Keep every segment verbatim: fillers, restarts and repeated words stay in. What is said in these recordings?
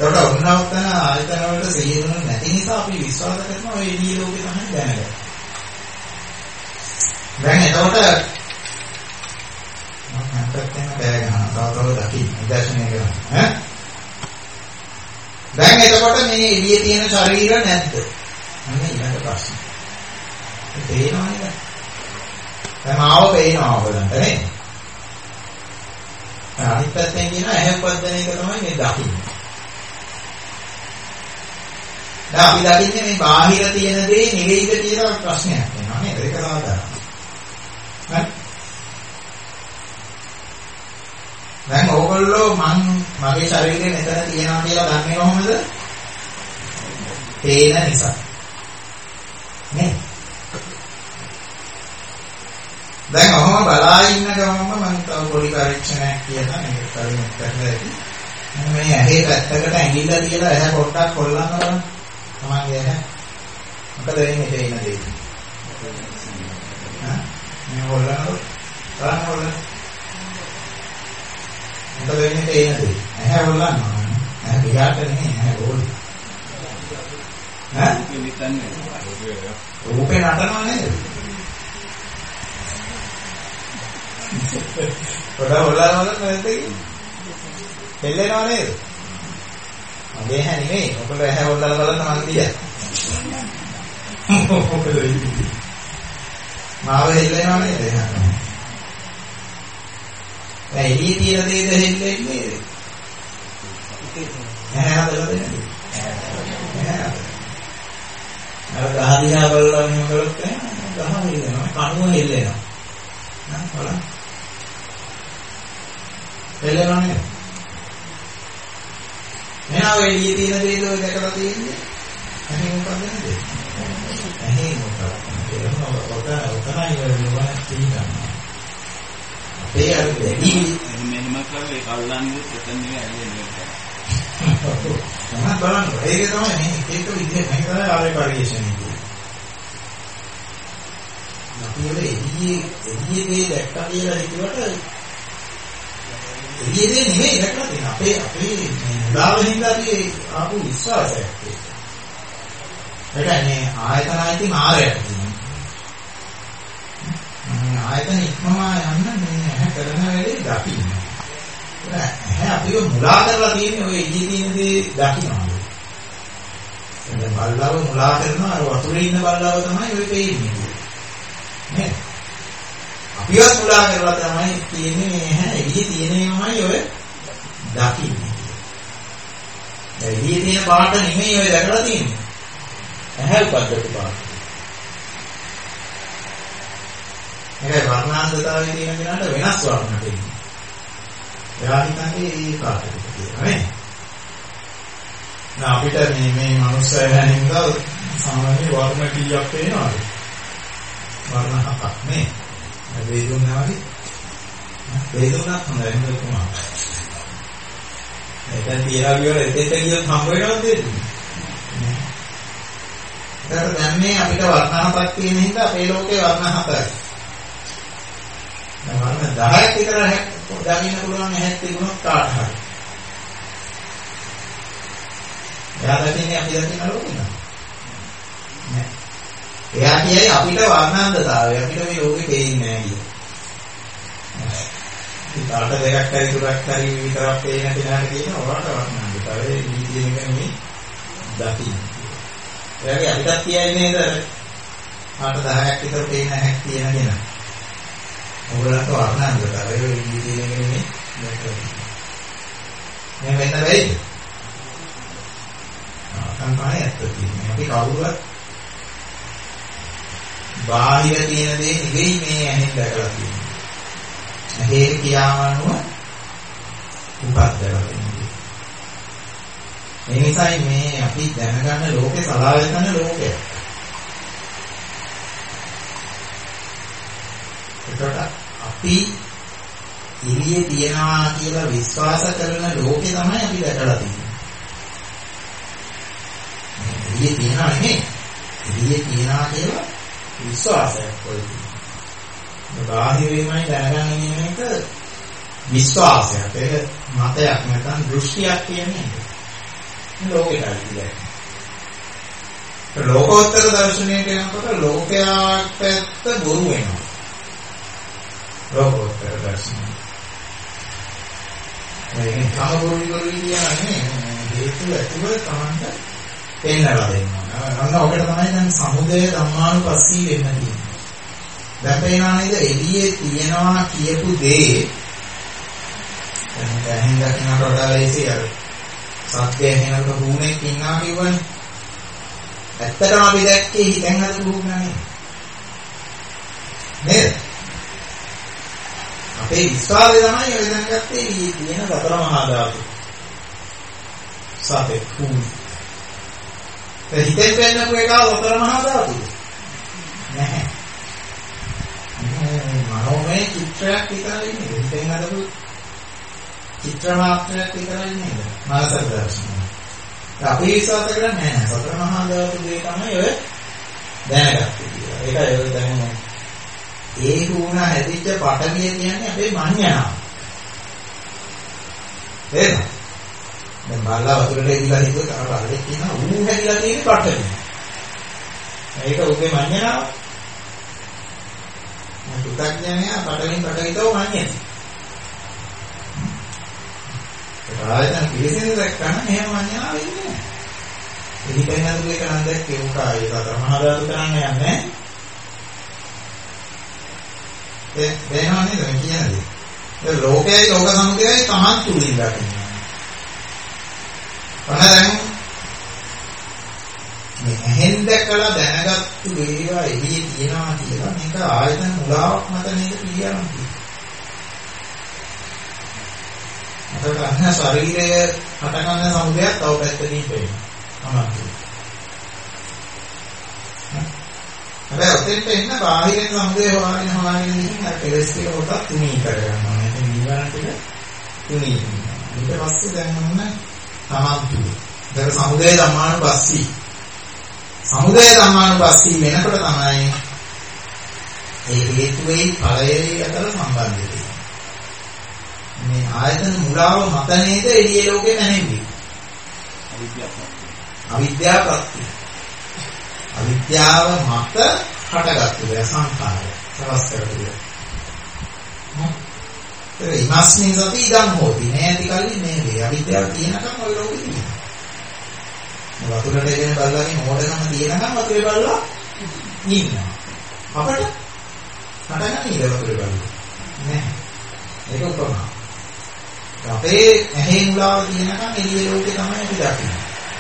ඒකට ඔන්නවතන ආයතන වලට සිහිනුන නැති නිසා අපි විශ්වාස කරනවා ඔය එළිය ලෝකේ තමයි දැනගන්නේ. දැන් එතකොට මම හිතන්නේ බෑ ගන්න තවතව දකින්න දර්ශනය කරන්න ඈ. දැන් එතකොට මේ එළියේ තියෙන ශරීර නැද්ද? අන්න ඊළඟ ප්‍රශ්නේ. ඒ පේනවනේ. දැන් ආව පේනවා ඔයගලන්ට නේ. අනිත් පැත්තෙන් කියන ඇහැ උපදින එක තමයි මේ දකින්නේ. දැන් අපි දකින්නේ මේ බාහිර තියෙන දේ නෙවෙයිද කියලා ප්‍රශ්නයක් වෙනවා නේද? ඒක සාධාරණයි. හරි. දැන් ඕගොල්ලෝ මං මගේ ශරීරේ මෙතන තියෙනවා කියලා දන්නේ කොහොමද? පේන නිසා. නේ? දැන් ඔහොම බලා ඉන්න ගමන්ම මම තව පොඩි පරීක්ෂණයක් කියලා මේක කලින් කරලා ඇති. මේ ඇහි පැත්තකට ඇඟිල්ල තියලා ඇහැ පොඩ්ඩක් කොල්ලන්න බලන්න. තමන්ගේ ඇහැ. මොකද වෙන්නේ තේින දේ. හා? මේ කොල්ලනකොට බලන්න කොල්ලන. මොකද වෙන්නේ තේින දේ. ඇහැ කොල්ලනවා. ඇහැ පිටාට නෙමෙයි ඇහැ කොල්ල. හා? රූපේ නටනවා නේද? පොඩා හොල්ලනවා නැද්ද? දෙල්ලේනව නේද? මගේ හැ නෙමෙයි. ඔබට ඇහැ හොල්ලලා බලන්න මං දිහා. මාව දෙල්ලේනව නේද? දැන් එළියේ තියෙන දේද හෙල්ලෙන්නේ? ඇහැ හදලා දෙන්නේ. ඇහැ. අර ගහදිහා බලලා මෙහෙම කරොත් ගහ හෙල්ලෙනවා. කණුව හෙල්ලෙනවා. නෑ බලන්න. එළෙනවා නේද? මෙහා එළියේ තියෙන දේද ඔය දැකලා තියෙන්නේ? ඇහි මොකක්ද නේද? ඇහි මොකක්ද? ඒක ඔතන ඔතනයි වෙනවා තියෙනවා. අපේ අර දෙවි මෙහෙම කරලා ඒ කල්ලාන්නේ එතන නෙවෙයි ඇල්ලන්නේ. තමයි බලන්න. ඒක තමයි මේ ඒක විදිහට මේ තමයි ආවේ පරිශ්‍රණය කියන්නේ. අපි වල එළියේ එළියේ දේ දැක්කා කියලා හිතුවට එළියේ දේ නෙමෙයි දැක්කා තියෙන අපේ අපේ මුලාවෙන්දාදී ආපු විශ්වාසයක් ඒක. ඒ කියන්නේ ආයතන ආයතන ආරයක් තියෙනවා. ආයතන ඉක්මවා යන්න මේ ඇහැ කරන වෙලේ දකින්න. ඇහැ අපිව මුලා කරලා තියෙන්නේ ඔය එළියේ තියෙන දේ දකින්නවා. දැන් බල්ලාව මුලා කරනවා අර වතුරේ ඉන්න බල්ලාව තමයි ඔය පෙන්නේ. නේ අපිවත් මුලා කරලා තමයි තියෙන්නේ මේ එළියේ තියෙනේමයි ඔය දකින්නේ. එළියේ තියෙන පාට නෙමෙයි ඔය දැකලා තියෙන්නේ. ඇහැ උපද්දපු පාට. ඒක වර්ණාන්තතාවයේ තියෙන කෙනාට වෙනස් වර්ණ තියෙනවා. එයා හිතන්නේ ඒ පාට කියලා නේ. නා අපිට මේ මේ මනුස්සය හැනින්දා සාමාන්‍ය වර්ණ කීයක් පේනවද? වර්ණ හතක් නේ. වේදුනාවි. වේදුනාක් හොඳයි නේද කොහොමද? ඒකෙන් තියලා ගියොත් එතෙන්ට ගියොත් හම්බ වෙනවද දෙන්නේ? නෑ. ඒකට දැන් මේ අපිට වර්ණ හතක් තියෙන හින්දා අපේ ලෝකේ වර්ණ හතරයි. දැන් වර්ණ දහයක් විතර දකින්න පුළුවන් ඇහත් තිබුණොත් කාට හරි. එයා දකින්නේ අපි දකින්න ලෝකේ නෑ. එයා කියයි අපිට වර්ණාන්තතාවය අපිට මේ ලෝකේ පේන්නේ නැහැ කියලා. ඒ කාට දෙකක් හරි තුනක් හරි විතරක් පේන කෙනාට කියන ඔයාලට වර්ණාන්තතාවය නිදීන එක නෙමෙයි දකින්න. එයාගේ අපිටත් කියයි නේද? කාට දහයක් විතර පේන හැක් තියෙන කෙනා. ඔයගොල්ලන්ට වර්ණාන්තතාවය නිදීන එක නෙමෙයි දැක්කේ. මේ වෙන්න බැයිද? ආ තමයි ඇත්ත තියෙන්නේ. අපි කවුරුත් බාහිර තියෙන දේ නෙවෙයි මේ ඇහෙන් දැකලා තියෙන්නේ. ඇහි කියාමනුව උපද්දලා තියෙන්නේ. ඒ නිසායි මේ අපි දැනගන්න ලෝකේ සලආයතන ලෝකය. ඒකට අපි ඉරියේ තියනවා කියලා විශ්වාස කරන ලෝකේ තමයි අපි දැකලා තියෙන්නේ. ඉරියේ තියනවා නෙමෙයි. ඉරියේ තියනවා කියලා විශ්වාසයක් කොයිද? බාහිරෙමයි දැනගන්න කියන එක විශ්වාසයක්. ඒක මතයක් නැත්නම් දෘෂ්ටියක් කියන්නේ. ලෝකෙටයි කියන්නේ. ලෝකෝත්තර දර්ශනයට යනකොට ලෝකයාට ඇත්ත බොරු වෙනවා. ලෝකෝත්තර දර්ශනය. මේ කාමබොරු වල කියන්නේ හේතු ඇතුව තමයි පෙන්නලා දෙනවා. අන්න ඔකට තමයි දැන් සමුදය ධම්මානුපස්සී වෙන්න තියෙන්නේ. දැන් පේනවා නේද එළියේ තියෙනවා කියපු දේ දැන් දැන් දකින්නට වඩා ලේසි අර සත්‍යය වෙනකොට භූමේ ඉන්නවා කියවනේ. ඇත්තටම අපි දැක්කේ හිතෙන් හදපු භූමිය නෙවෙයි. නේද? අපේ විශ්වාසය තමයි ඔය දැන් ගත්තේ ඊ තියෙන සතර මහා ධාතු. සතේ භූමි. ඒ හිතෙන් වෙන්නපු එක සතර මහා ධාතු. නැහැ. මනෝමය චිත්‍රයක් විතරයි නේද? හිතෙන් හදපු චිත්‍ර මාත්‍රයක් විතරයි නේද? මානසික දර්ශනය. අපි විශ්වාස කරන්නේ නැහැ. සතර මහා ධාතු දෙය තමයි ඔය දැනගත්තේ කියලා. ඒකයි ඔය දැනුම. ඒ වුණ හැදිච්ච පටවිය කියන්නේ අපේ මඤ්ඤණාව. නේද? දැන් බල්ලා වතුරට ඉදිලා හිතුවොත් අර බල්ලෙක් කියනවා ඌ හැදිලා තියෙන්නේ පටවිය. ඒක උගේ මඤ්ඤණාව. මම පුතඥයා පටවින් පටවිතව මඤ්ඤණයි. ආයතන පිළිසින දැක්කම එහෙම මඤ්ඤණාව ඉන්නේ නැහැ. එහිපෙන් අද මේක නම් දැක්කේ උකායි සතර මහා ධාතු කරන්න යන්නේ. ඒ වෙනවා නේද කියන්නේ. ඒ ලෝකයයි ලෝක සමුදයයි තමන් තුලින් දකින්න. අනදැන් මේ ඇහෙන් දැකලා දැනගත්තු දේවා එළියේ තියනවා කියලා මේක ආයතන මුලාවක් මත නේද කියන්නේ. අපට අන්න ශරීරයේ හටගන්න සමුදයක් තව පැත්තකින් පේනවා. අනන්තයි. හැබැයි ඔතෙන්ට එන්න බාහිරින් සමුදේ හොයාගෙන හොයාගෙන ඉන්න අර කෙලස් ටික කොට තුනී කරගන්නවා. නැත්නම් නිවන ටික තුනී. ඊට පස්සේ දැන් මොන තමන්තු. ඒක සමුදේ ධම්මානුපස්සී. සමුදේ ධම්මානුපස්සී වෙනකොට තමයි ඒ හේතුවේ ඵලයේ අතර සම්බන්ධය තියෙන්නේ. මේ ආයතන මුලාව මත නේද එළියේ ලෝකේ නැනෙන්නේ. අවිද්‍යාව ප්‍රත්‍ය. අවිද්‍යාව මත හටගත්තු දේ සංඛාරය. සවස් කරගන්න. ඒ ඉමස්මින් සති ඉදන් හොති. නැති කල්ලි නේ අවිද්‍යාව තියෙනකම් ඔය ලෝකෙ තියෙනවා. වතුරට එගෙන බල්ලාගේ මොඩකම තියෙනකම් වතුරේ බල්ලා ඉන්නවා. අපට හටගන්නේ ඉඳ වතුරේ බල්ලා. නෑ. ඒක උපමා. අපේ ඇහි මුලාව තියෙනකම් එළියේ ලෝකේ තමයි අපි දකින්නේ.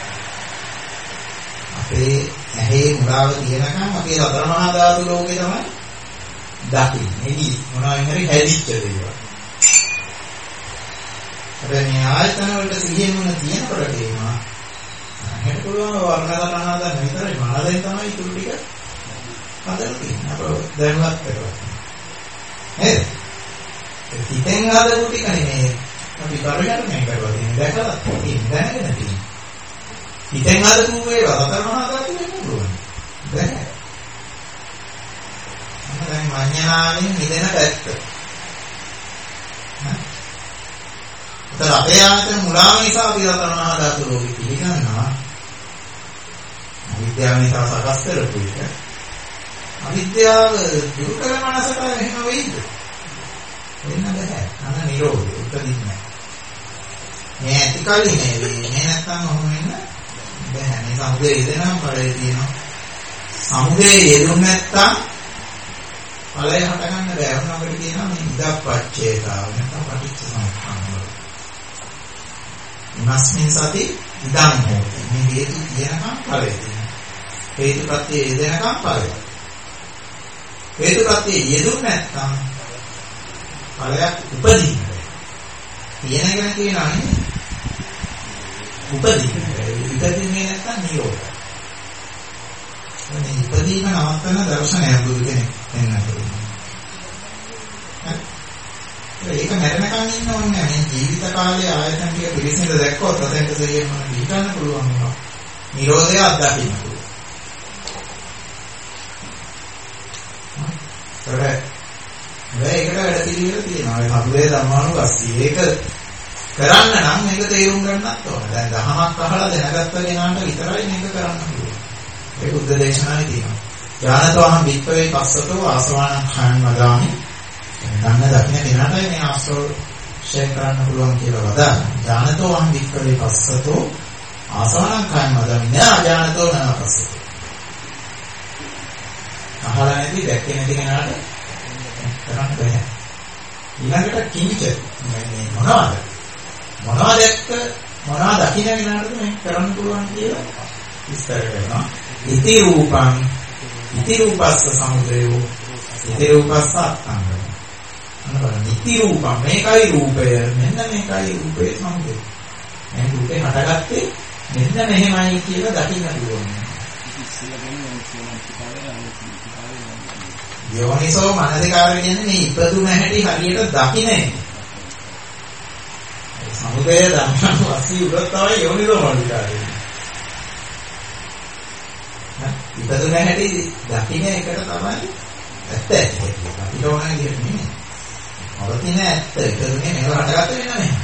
අපේ ඇහි මුලාව තියෙනකම් අපේ සතර මහා ධාතු ලෝකේ තමයි දකින්නේ. එළි මොනවා හරි හැදිච්ච දේවල්. අපේ මේ ආයතන වලට සිහියෙන් මොන තියෙනකොට තේනවා. එහෙට පුළුවන් වර්ණගත අනාදන් විතරයි මනලෙන් තමයි ඉතුරු ටික හදලා තියෙන්නේ. අප දැනුවත් කරලා. නේද? හිතෙන් හදපු ටික නෙමෙයි. අපි පරිණාමය කරලා තියෙන දැකලා තියෙන දැනගෙන තියෙන. හිතෙන් හදපු ඒවා සතර මහා ධාතු වෙන්න පුළුවන්. දැන්. දැන් මඤ්ඤණාවෙන් මිදෙන පැත්ත. ඒතර අපේ ආයතන මුලාව නිසා අපි සතර මහා ධාතු ලෝකෙ පිළිගන්නවා. අවිද්‍යාව නිසා සකස් කරපු එක. අවිද්‍යාව දුරු කළ මනසට එහෙම වෙයිද? වෙන්න බෑ. අන්න නිරෝධය උපදින්නේ නැහැ. මේ ඇතිකල්ලි මේ වෙන්නේ නැත්තම් ඔහොම වෙන්න බෑ. මේ සමුදේ යෙදෙනම් ඵලය තියෙනවා. සමුදේ යෙදුන නැත්තම් ඵලය හටගන්න බෑ. වුණ අපිට කියනවා මේ ඉදප්පච්චේතාව නැත්තම් පටිච්ච සමුප්පාදය. ඉමස්මින් සති ඉදන් හෝති. මේ හේතු තියෙනකම් ඵලය තියෙනවා. හේතුපත්‍ය යෙදෙනකම් ඵලය. හේතුපත්‍ය යෙදුන නැත්තම් ඵලයක් උපදින්නේ. තියෙන එක නැති වෙනා නේ. උපදින්නේ. උපදින්නේ නැත්තම් නිරෝධය. මේ ඉපදීම නවත්තන දර්ශනයක් බුදු කෙනෙක් දෙන්නට. ඒක මරණකම් ඉන්න ඕනේ නැහැ. මේ ජීවිත කාලයේ ආයතන ටික පිළිසිඳ දැක්කොත් අතෙන්ට දෙයියම හිතන්න පුළුවන් වෙනවා. නිරෝධය අත්දකින්න පුළුවන්. ඒකට වැඩ පිළිවෙල තියෙනවා. ඒ සමුදය ධම්මානුපස්සී. ඒක කරන්න නම් මේක තේරුම් ගන්නත් ඕන. දැන් දහමක් අහලා දැනගත්ත කෙනාට විතරයි මේක කරන්න පුළුවන්. ඒක බුද්ධ දේශනාවේ තියෙනවා. ඥානතෝහං වික්ඛවේ පස්සතෝ ආසවාණං khයං වදාමි. ගන්න දකින්න කෙනාටයි මේ ආශ්‍රය කරන්න පුළුවන් කියලා වදාන. ඥානතෝහං වික්ඛවේ පස්සතෝ ආසවාණං khයං වදාමි. නා ඥානතෝ නා පස්සතෝ. අහලා නැති දැක්කේ නැති කෙනාට කරන්න බෑ. ඊළඟට කිංච මේ මොනවද? මොනවද දැක්ක මොනවද දකින්න කෙනාට මේ කරන්න පුළුවන් කියලා විස්තර කරනවා. ඉති රූපං ඉති රූපස්ස සමුදයෝ ඉති රූපස්ස අත්ංගම. අන්න ඉති රූපං මේකයි රූපය. මෙන්න මේකයි රූපේ සමුදය. මේ රූපේ හටගත්තේ මෙන්න මෙහෙමයි කියලා දකින්න පුළුවන්. යෝනිසෝ මනසිකාරය කියන්නේ මේ ඉපදුන හැටි හරියට දකින්නේ. සමුදය ධම්මං වසී උඩ තමයි යෝනිසෝ මනසිකාරය. ඉපදුන හැටි දකින්න එකට තමයි ඇත්ත ඇත්ත. අපිට ඕන විදිහට නෙමෙයි. අවතින ඇත්ත ඉපදුනේ මේක හටගත්තේ වෙන නෙමෙයි.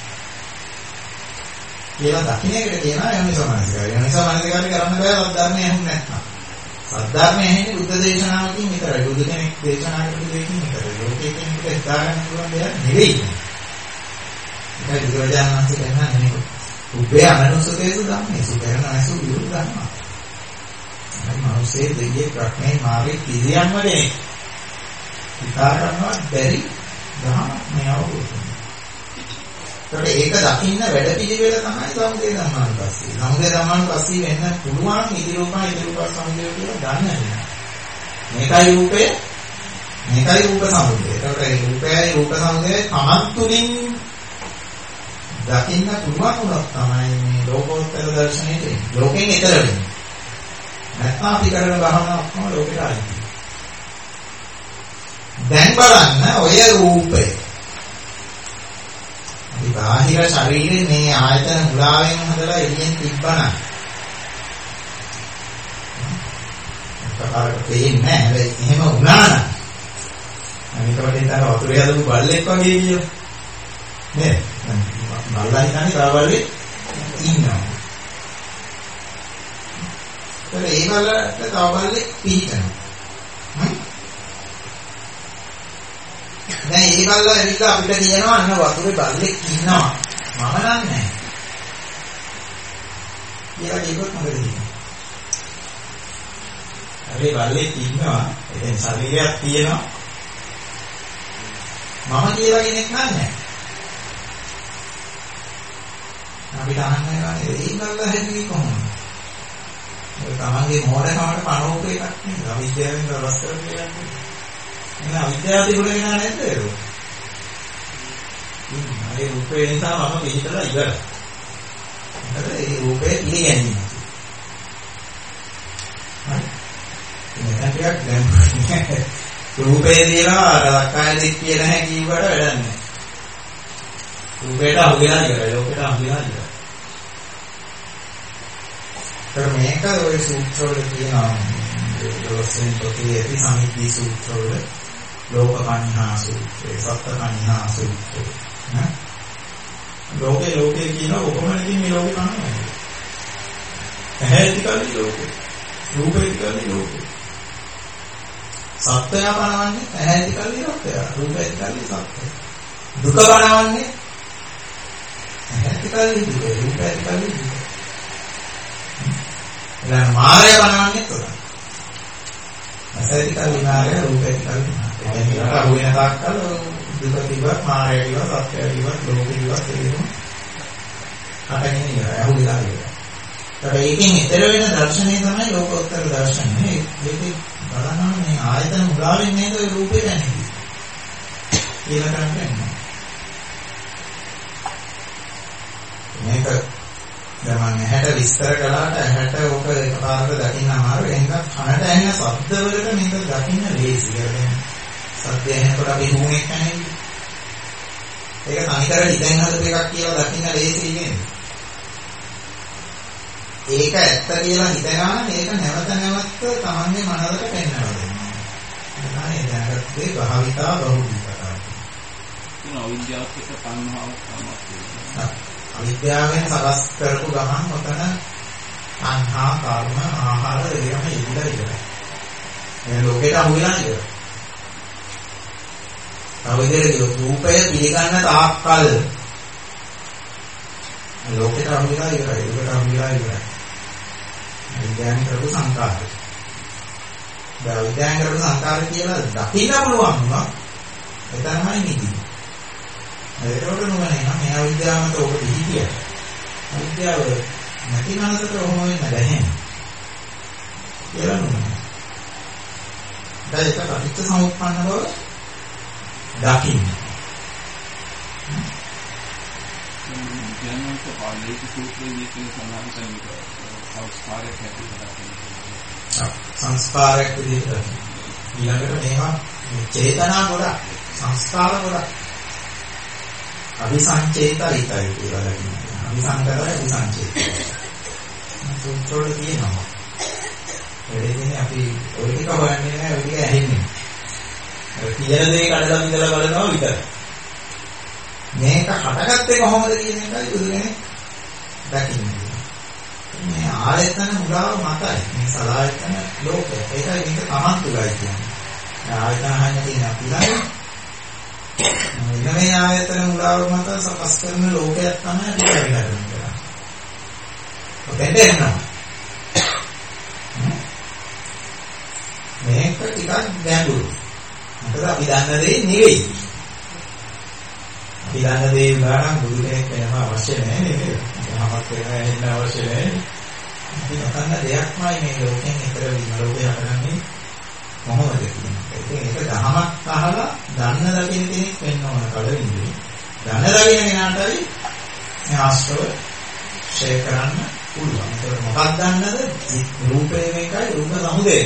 කියලා දකින්න එකට කියනවා යෝනිසෝ මනසිකාරය. යෝනිසෝ මනසිකාරය කරන්න බෑ ධර්මයේ හුන් නැත්නම්. සද්ධර්මයේ ඇහෙන්නේ බුද්ධ දේශනාවකින් විතරයි. බුදු කෙනෙක් දේශනා කරපු දෙයකින් විතරයි. ලෝකයේ කෙනෙකුට හිතා ගන්න පුළුවන් දෙයක් නෙවෙයි. ඒක බුදුරජාණන් වහන්සේ කියනවා නෙමෙයි. උපේ අමනුෂ්‍යකේසු ධම්මේසු කරන අසු විරුද්ධ ධර්ම. මේ මනුෂ්‍යයේ දෙවියෙක් රක්මේ මාගේ කිරියම්ම දෙන්නේ. හිතා ගන්නවත් බැරි ධර්ම මේ අවබෝධය. ඒක දකින්න වැඩ පිළිවෙල තමයි සමුදය ධම්මානුපස්සී. සමුදය ධම්මානුපස්සී වෙන්න පුළුවන් ඉති රූපා ඉති රූපා සමුදය කියලා ගන්න. මේකයි රූපය මේකයි රූප සමුදය. ඒකට ඒ රූපයයි රූප සමුදයයි තමන් තුළින් දකින්න පුළුවන් උනොත් තමයි මේ ලෝකෝත්තර දර්ශනයේ තියෙන්නේ. ලෝකෙන් ඈතර වෙන්නේ. නැත්නම් අපි කරන භාවනාව ඔක්කොම ලෝකෙට ආයි. දැන් බලන්න ඔය රූපය මේ බාහිර ශරීරේ මේ ආයතන මුලාවෙන් හදලා එළියෙන් තිබ්බනම් එකපාරට පේන්නේ නැහැ. හැබැයි එහෙම වුණා නම් අනිත් වටින් තර වතුරේ හදපු බල්ලෙක් වගේ කියෝ නේද? බල්ලා හිතන්නේ තව බල්ලෙක් ඉන්නවා. ඒත් ඒ බල්ලට තව බල්ලෙක් පිටිනවා. දැන් ඒ බල්ලා ඇවිල්ලා අපිට කියනවා අන්න වතුරේ බල්ලෙක් ඉන්නවා. මම නන්නේ. කියලා කිව්වොත් මොකද වෙන්නේ? අපි බල්ලෙක් ඉන්නවා. එතෙන් ශරීරයක් තියෙනවා. මම කියලා කෙනෙක් නන්නේ. අපිට අහන්න යන්නේ ඒ බල්ලා හැදුවේ කොහොමද? ඒ තමන්ගේ මෝඩකමට පණෝක එකක් නෙවෙයි. අවිද්‍යාවෙන් රස කරගෙන යන්නේ. එහෙනම් අවිද්‍යාව තිබුණේ නේද ඒක? මේ රූපේ නිසා මම පිළිතලා ඉවරයි. මොකද ඒ රූපේ පිළිගන්නේ. හරි. මේක ටිකක් දැන් රූපේ දිලා ලක්කාය දික් කියන හැටි කිව්වට වැඩක් නැහැ. රූපේට අහු වෙනා ඉවරයි. ලෝකෙට අහු වෙනා ඉවරයි. ඒත් මේක ඔය සූත්‍රවල තියෙනවා. දොස්ෙන් පොතේ ඇති සමිද්දී සූත්‍රවල ලෝකකණ්හා සූත්‍රය, සත්ත්වකණ්හා සූත්‍රය. නේ? ලෝකේ ලෝකේ කියන ඔකමනකින් මේ ලෝකේ කන්නේ. ඇහැටිකල්ලි ලෝකේ. රූපේටිකල්ලි ලෝකේ. සත්‍යය බලවන්නේ ඇහැටිකල්ලි ලෝකය. රූපේටිකල්ලි සත්‍යය. දුක බලවන්නේ ඇහැටිකල්ලි දුක, රූපේටිකල්ලි දුක. ඊළඟ මායය බලවන්නේ තොරයි. ඇහැටිකල්ලි මායය, රූපේටිකල්ලි මායය. එනිසා අහුවෙන තාක්කල් දුක දිවත් මායය දිවත් සත්‍යය දිවත් ලෝකේ දිවත් තේරුම අටගෙන ඉවරයි. අහුවෙලා ඉවරයි. ඒකෙන් ඊතර වෙන දර්ශනය තමයි ලෝකෝත්තර දර්ශනය. ඒකේ බලනවා මේ ආයතන මුලාවෙන් නේද ඒ රූපේ දැනෙන්නේ. කියලා කරන්නේ. මේක දැන් මම ඇහැට විස්තර කළාට ඇහැට ඔක එකපාරට දකින්න අමාරුයි. එහෙනම් කනට ඇහෙන ශබ්දවලට මේක දකින්න ලේසි. සත්‍ය ඇහෙනකොට අපි හුමුණෙක් නැහැ. ඒක තනිකර හිතෙන් හදපු එකක් කියලා දකින්න ලේසි නේද? ඒක ඇත්ත කියලා හිතනවා නම් ඒක නැවත නැවත තමන්ගේ මනසට පෙන්වනවා දෙනවා. එතනයි දැනගත්තේ භාවිතා බහුවිකතා. තියෙන අවිද්‍යාවත් එක්ක තණ්හාවක් තමයි. අවිද්‍යාවෙන් සකස් කරපු ගමන් ඔතන තණ්හා, කර්ම, ආහාර ඒකම ඉඳලා ඉවරයි. මේ ලෝකෙට අහු වෙලා ඉවරයි. අවුදේට රූපය පිළිගන්න තාක්කල් ලෝකෙට අහු වෙලා ඉවරයි. ලෝකෙට අහු වෙලා ඉවරයි. විද්‍යාවෙන් කරපු සංකාරය. දැන් විද්‍යාවෙන් කරපු සංකාරය කියලා දකින්න පුළුවන් වුණා. ඒ තමයි නිදි. ඒකට නුවණ නම් මේ අවිද්‍යාවමත ඔබ දිහිතිය. අවිද්‍යාව නැති මනසට ඔහොම වෙන්න බැහැ. කියලා නුවණ. දැන් ඒක අනිත්‍ය සමුප්පන්න බව දකින්න. ජනක පාළික සූත්‍රයේ කියන සමාන සංකල්ප සංස්කාරයක් හැටියට සංස්කාරයක් විදිහට ඊළඟට මේවා චේතනා ගොඩක් සංස්කාර ගොඩක් අபிසංචේතරිතයි කියලා කියනවා. අபிසංකරය අபிසංචේතය. සූත්‍රවල තියෙනවා. ඒකෙන්නේ අපි ඔය ටික හොයන්නේ නැහැ, ඔය ටික ඇහෙන්නේ. ඒ කියන දේ කඩලා විඳලා බලනවා විතරයි. මේක හටගත්තේ කොහොමද කියන එකයි බුදුනේ දකින්නේ. මේ ආයතන මුලාව මතයි. මේ සලආයතන ලෝකය. ඒකයි මේක තමන් තුලයි කියන්නේ. ආයතන හයින තියෙන අපිලා මේ ආයතන මුලාව මත සකස් කරන ලෝකයක් තමයි අපි කරන්නේ. ඔතෙන් දෙන්නවා. මේක ටිකක් ගැඹුරු. මොකද අපි දන්න දේ නෙවෙයි. අපි දන්න දේ උදාහරණ බුදු කෙනෙක් වෙනම අවශ්‍ය නැහැ නේද? යමක් වෙනවා එන්න අවශ්‍ය නැහැ. අපි නොදන්න දෙයක්මයි මේ ලෝකෙන් ඈතර වීම ලෝකේ හටගන්නේ කොහොමද කියන්නේ. ඒක දහමක් අහලා දන්න දකින කෙනෙක් වෙන්න ඕන කලින්දී. දන්න දකින කෙනාටයි මේ ආශ්‍රව ෂේ කරන්න පුළුවන්. ඒක මොකක්ද දන්නද? රූපේ මේකයි රූප සමුදය.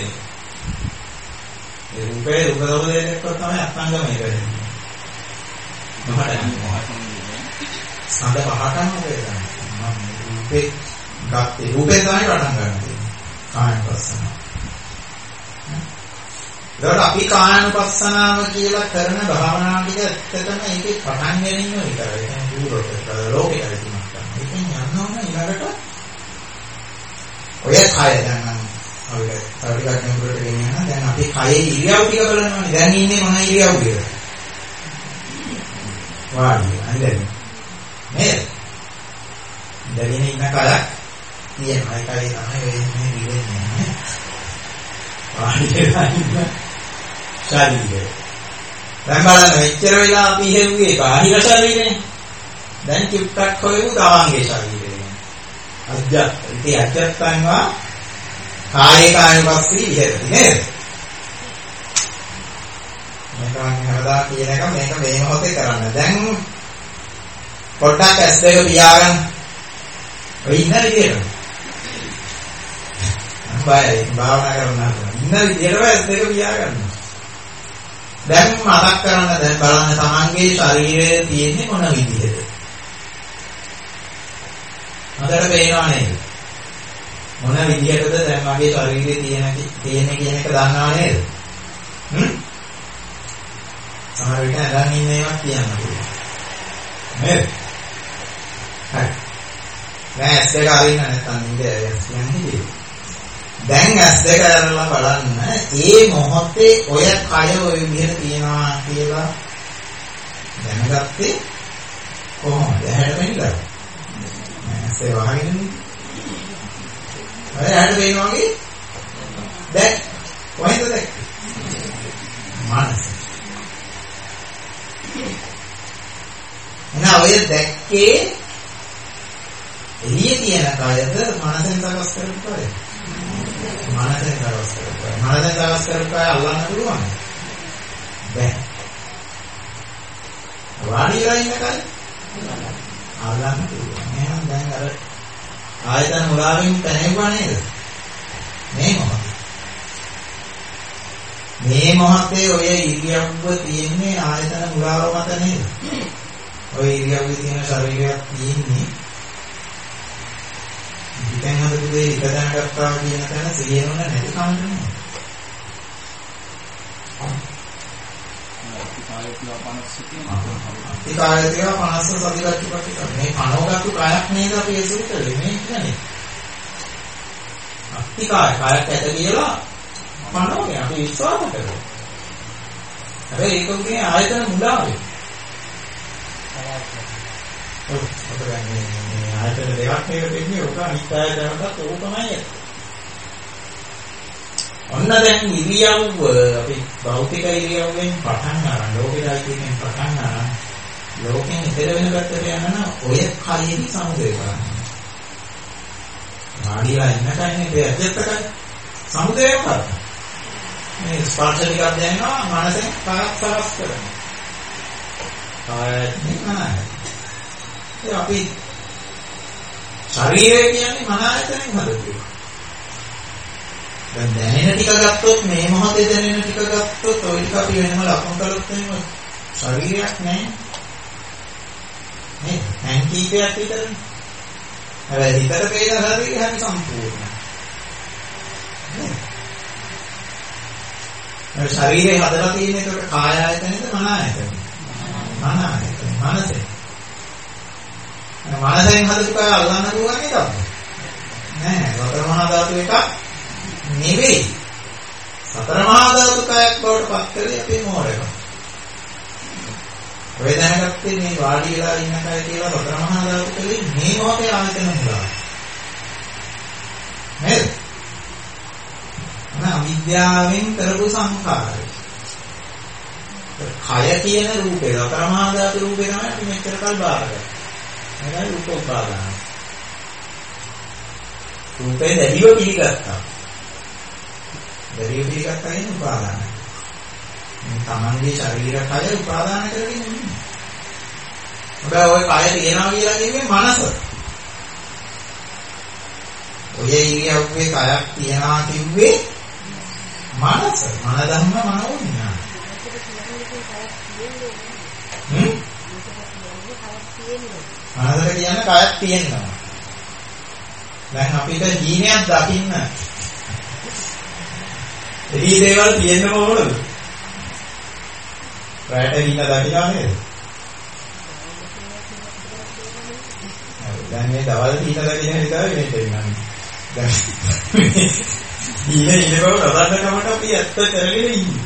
ඒ රූපේ රූප සමුදයෙන් එක්ක තමයි අත්ංගමය වෙන්නේ. මොකටද සඳ පහටම වේදනා. මම රූපේ ගත්තේ රූපේ තමයි පටන් ගන්න. කායනුපස්සන. ඒකට අපි කායනුපස්සනාව කියලා කරන භාවනා ටික ඇත්තටම ඒකේ පටන් ගැනීම විතරයි. දැන් දුරට ලෝකෙට විතරක් කරනවා. ඒකෙන් යන්න ඕන ඊළඟට ඔය කය දැන් අපිට ටිකක් නෙමෙයිට ගෙනියන දැන් අපි කයේ ඉරියව් ටික බලනවානේ. දැන් ඉන්නේ මොන ඉරියව්වේද? වාඩි අඳගෙන නේද? ඉඳගෙන ඉන්න කලක් තියෙනවා. ඒකයි තමයි වෙන්නේ ඉන්නේ. වාඩි වෙලා ඉන්න ශරීරය. දැන් බලන්න මෙච්චර වෙලා අපි හෙව්වේ බාහිර ශරීරේ. දැන් චුට්ටක් හොයමු තමන්ගේ ශරීරය. අජ්ජත් ඉතින් අජ්ජත්යන්වා කායේ කායපස්සී විහෙරති නේද? මේක මම හදා කියන එක මේක මේ මොහොතේ කරන්න. දැන් පොඩ්ඩක් ඇස් දෙක පියාගන්න. ඔය ඉන්න විදියට. බයයි භාවනා කරනවා. ඉන්න විදියට ඇස් දෙක පියාගන්න. දැන් මතක් කරන්න දැන් බලන්න තමන්ගේ ශරීරයේ තියෙන්නේ මොන විදිහද? මතට පේනව නේද? මොන විදිහටද දැන් මගේ ශරීරයේ තියෙන තියෙන්නේ කියන එක දන්නව නේද? හ්ම්? සමහර විට අදන් ඉන්න ඒවා කියන්න පුළුවන්. නේද? හරි. දැන් ඇස් දෙක අරින්න නැත්නම් ඉඳ කියන්නේ. දැන් ඇස් දෙක අරලා බලන්න ඒ මොහොතේ ඔය කය ඔය විදිහට තියනවා කියලා දැනගත්තේ කොහොමද? ඇහැට පෙන්නලා. ඇස්සේ වහගෙන අර ඇහැට පේනවා වගේ දැන් කොහෙන්ද දැක්කේ? මනස. එහෙනම් ඔය දැක්කේ එළියේ තියෙන කයද මනසෙන් සකස් කරපු කයද? මනසෙන් සකස් කරපු කය. මනසෙන් සකස් කරපු කය අල්ලන්න පුළුවන්. බැහැ. වාඩිලා ඉන්න කය අල්ලන්න පුළුවන්. එහෙනම් දැන් අර ආයතන මුලාවෙන් පැනෙවුවා නේද? මේ මොහොතේ. මේ මොහොතේ ඔය ඉරියව්ව තියෙන්නේ ආයතන මුලාව මත නේද? ඔය ඉරියව්වේ තියෙන ශරීරයක් තියෙන්නේ ඉතින් හදපු දේ එක දැනගත්තා කියන තැන සිහිනුන නැති කමක් නෙමෙයි. කාය කියලා පනස් සිටින අත්ති කාය කියලා පනස් සතිගත පිටික මේ කනෝගත්තු කායක් නේද අපි ඒසුරු කරේ මේ කියන්නේ අත්ති කාය කායක් ඇද කියලා කනෝගේ අපි විශ්වාස කරනවා හැබැයි ඒක උනේ ආයතන මුලාවේ ඔව් අපිට මේ ආයතන දෙකක් නේද දෙන්නේ ඔක අනිත් ආයතනකට ඕක තමයි ඔන්න දැන් ඉරියව්ව අපි භෞතික ඉරියව්වෙන් පටන් ගන්න ලෝකෙයි කියන පටන් ගන්න ලෝකෙන් ඉතර වෙන පැත්තට යනවා නම් ඔය කයෙදි සමුදේ කරන්නේ නාඩියලා ඉන්න කන්නේ දෙයක්කයි සමුදේ කරන්නේ මේ ස්පර්ශ ටිකක් දැනෙනවා මනසෙන් කායක් සලස් කරනවා කායත් නෑ ඒ අපි ශරීරය කියන්නේ මන ආයතනෙන් හදපු දැන් දැනෙන ටික ගත්තොත් මේ මොහොතේ දැනෙන ටික ගත්තොත් ඔය ටික අපි වෙනම ලකුණු කළොත් එහෙම ශරීරයක් නැහැ නේ හැන් කීපයක් විතරනේ හැබැයි හිතට පේන ශරීරය හැම සම්පූර්ණයි නේ ශරීරය හදලා තියෙන එකට කාය ආයතනෙද මන ආයතනෙද මන ආයතනෙ මනසේ මනසෙන් හදපු කාය අල්ලන්න පුළුවන් නේද නෑ සතර මහා ධාතු එකක් නෙවෙයි සතර මහා ධාතු කයක් බවට පත් කරේ අපේ මෝරේක. ඔය දැනගත්තේ මේ වාඩි වෙලා ඉන්න කය කියලා සතර මහා ධාතු කලේ මේ මොහොතේ ආයතන මුලා. නේද? අනා විද්‍යාවෙන් කරපු සංඛාරය. කය කියන රූපේ සතර මහා ධාතු රූපේ තමයි අපි මෙච්චර කල් බාරගන්නේ. මේකයි රූප උපාදාන. රූපේ දැඩිව පිළිගත්තා. දැරිය පිළිගත්තා කියන්නේ උපාදානයි. මේ තමන්ගේ ශරීර කය උපාදාන කරගෙන ඉන්නේ. හැබැයි ඔය කය තියනවා කියලා කියන්නේ මනස. ඔය ඉරියව්වේ කයක් තියනවා කිව්වේ මනස. මන ධම්ම මනෝඥාන. හ්ම්? මනසට කියන්නේ කයක් තියෙනවා. දැන් අපිට ජීනයක් දකින්න එදී දේවල් තියෙන්න ඕනද? රැට ගින්න දකිනවා නේද? දැන් මේ දවල් ගින්න දකින්න විතරයි මේ දෙන්නේ. දැන් ඊයේ ඉන්නේ බව රසන්න කමට අපි ඇත්ත කරගෙන ඉන්නේ.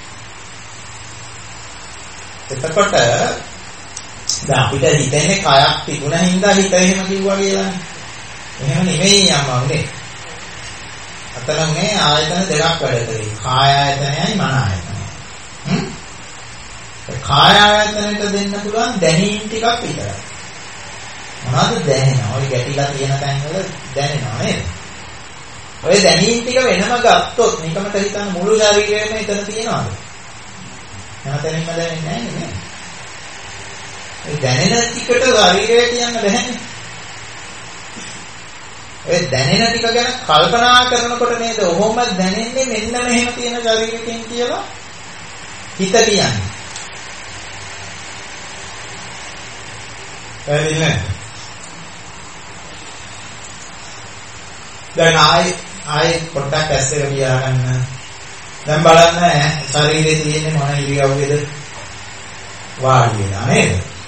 එතකොට දැන් අපිට හිතෙන්නේ කයක් තිබුණ හින්දා හිත එහෙම කිව්වා කියලානේ. එහෙම නෙමෙයි අම්මා උනේ. අතන මේ ආයතන දෙකක් වැඩ කරේ. කාය ආයතනයයි මන ආයතනයයි. හ්ම්? ඒ කාය ආයතනයට දෙන්න පුළුවන් දැනීම් ටිකක් විතරයි. මොනවද දැනෙනවා? ඔය ගැටිලා තියෙන තැන්වල දැනෙනවා නේද? ඔය දැනීම් ටික වෙනම ගත්තොත් නිකමට හිතන්න මුළු ශරීරයම එතන තියෙනවද? නැවතෙන්නම දැනෙන්නේ නැහැ නේද? ඒ දැනෙන ටිකට ශරීරය කියන්න බැහැනේ. ඒ දැනෙන ටික ගැන කල්පනා කරනකොට නේද ඔහොම දැනෙන්නේ මෙන්න මෙහෙම තියෙන ශරීරයෙන් කියලා හිත කියන්නේ. එන්නේ. දැන් ආයි ආයි පොඩ්ඩක් ඇස් එක පියා ගන්න. දැන් බලන්න ශරීරයේ තියෙන්නේ මොන ඉරියව්වේද? වාඩි වෙලා නේද?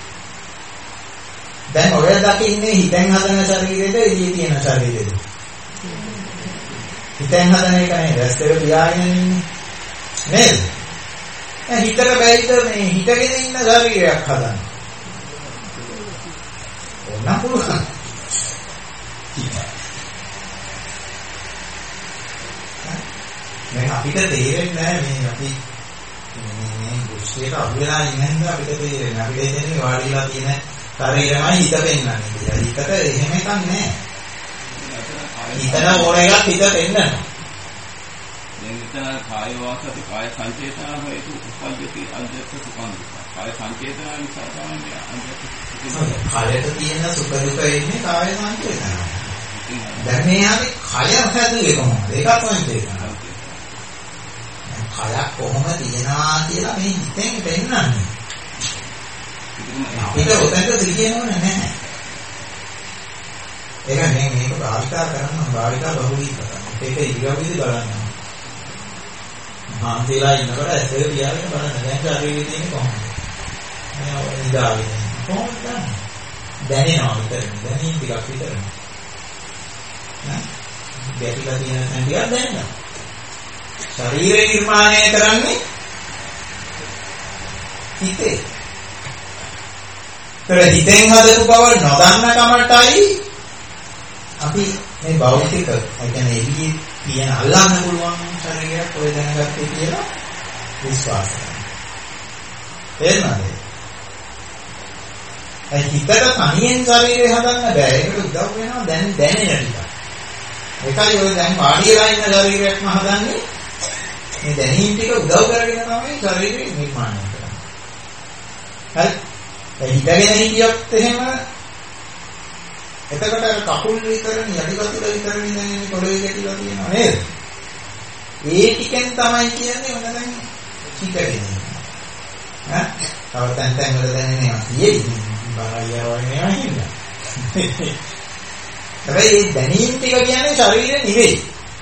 දැන් ඔය දකින්නේ හිතෙන් හදන ශරීරෙද එළියේ තියෙන ශරීරෙද? හිතෙන් හදන එක නේද? ඇස් දෙක පියාගෙන ඉන්නේ. නේද? දැන් හිතට බැයිද මේ හිතගෙන ඉන්න ශරීරයක් හදන්න? ඕන පුළුවන්. දැන් අපිට තේරෙන්නේ නැහැ මේ අපි මේ කුස්සියට අහු වෙලා ඉන්නේ අපිට තේරෙන්නේ. අපිට එන්නේ වාඩිලා තියෙන ශරීරමයි හිත පෙන්නන්නේ කියලා. හිතට එහෙම එකක් නැහැ. හිතන ඕන එකක් හිත පෙන්නනවා. දැන් විතර කාය වාසති කාය සංචේතන හේතු උපල්යති අධ්‍යාත්ම සුඛං. කාය සංචේතන නිසා තමයි අධ්‍යාත්ම කායයට තියෙන සුඛ දුක එන්නේ කාය සංචේතන. දැන් මේ ආවේ කය හැදුවේ කොහොමද? ඒකත් සංචේතන. කයක් කොහොම තියනවා කියලා මේ හිතෙන් පෙන්නන්නේ. අපිට ඔතනට සිහිය නෝනේ නැහැ. ඒක නේ මේක භාවිතා කරන්න භාවිතා බහුලී කරන්න. ඒක ඉරියව්වෙදි බලන්න. මහන්සිලා ඉන්නකොට ඇස් දෙක පියාගෙන බලන්න දැන් ශරීරයේ තියෙන කොහොමද? මේ නිදාගෙන කොහොමද දන්නේ? දැනෙනවා විතරනේ. දැනීම් ටිකක් විතරනේ. ඈ ගැටිලා තියෙන තැන ටිකක් දැනෙනවා. ශරීරය නිර්මාණය කරන්නේ හිතේ. ඒතර හිතෙන් හදපු බව නොදන්න කමටයි අපි මේ භෞතික, ඒ කියන්නේ එළියේ තියෙන අල්ලන්න පුළුවන් ශරීරයක් ඔය දැනගත්තේ කියලා විශ්වාස කරනවා. තේරුණාද? ඒ හිතට තනියෙන් ශරීරය හදන්න බෑ. ඒකට උදව් වෙනවා දැන් දැනෙන ටික. ඒකයි ඔය දැන් පාඩියලා ඉන්න ශරීරයක්ම හදන්නේ. මේ දැනීම් ටික උදව් කරගෙන තමයි ශරීරය නිර්මාණය කරන්නේ. හරි. ඒ හිතගෙන හිටියොත් එහෙම එතකොට කකුල් විතරනේ යටිපතුල විතරනේ දැනෙන්නේ පොළවේ ගැටිලා තියෙනවා නේද? ඒ ටිකෙන් තමයි කියන්නේ ඔන්න දැන් හිතගෙන. ඈ තව තැන් තැන් වල දැනෙනවා කියේ බාහිර වගේ නේද? හැබැයි මේ දැනීම් ටික කියන්නේ ශරීරය නෙවෙයි.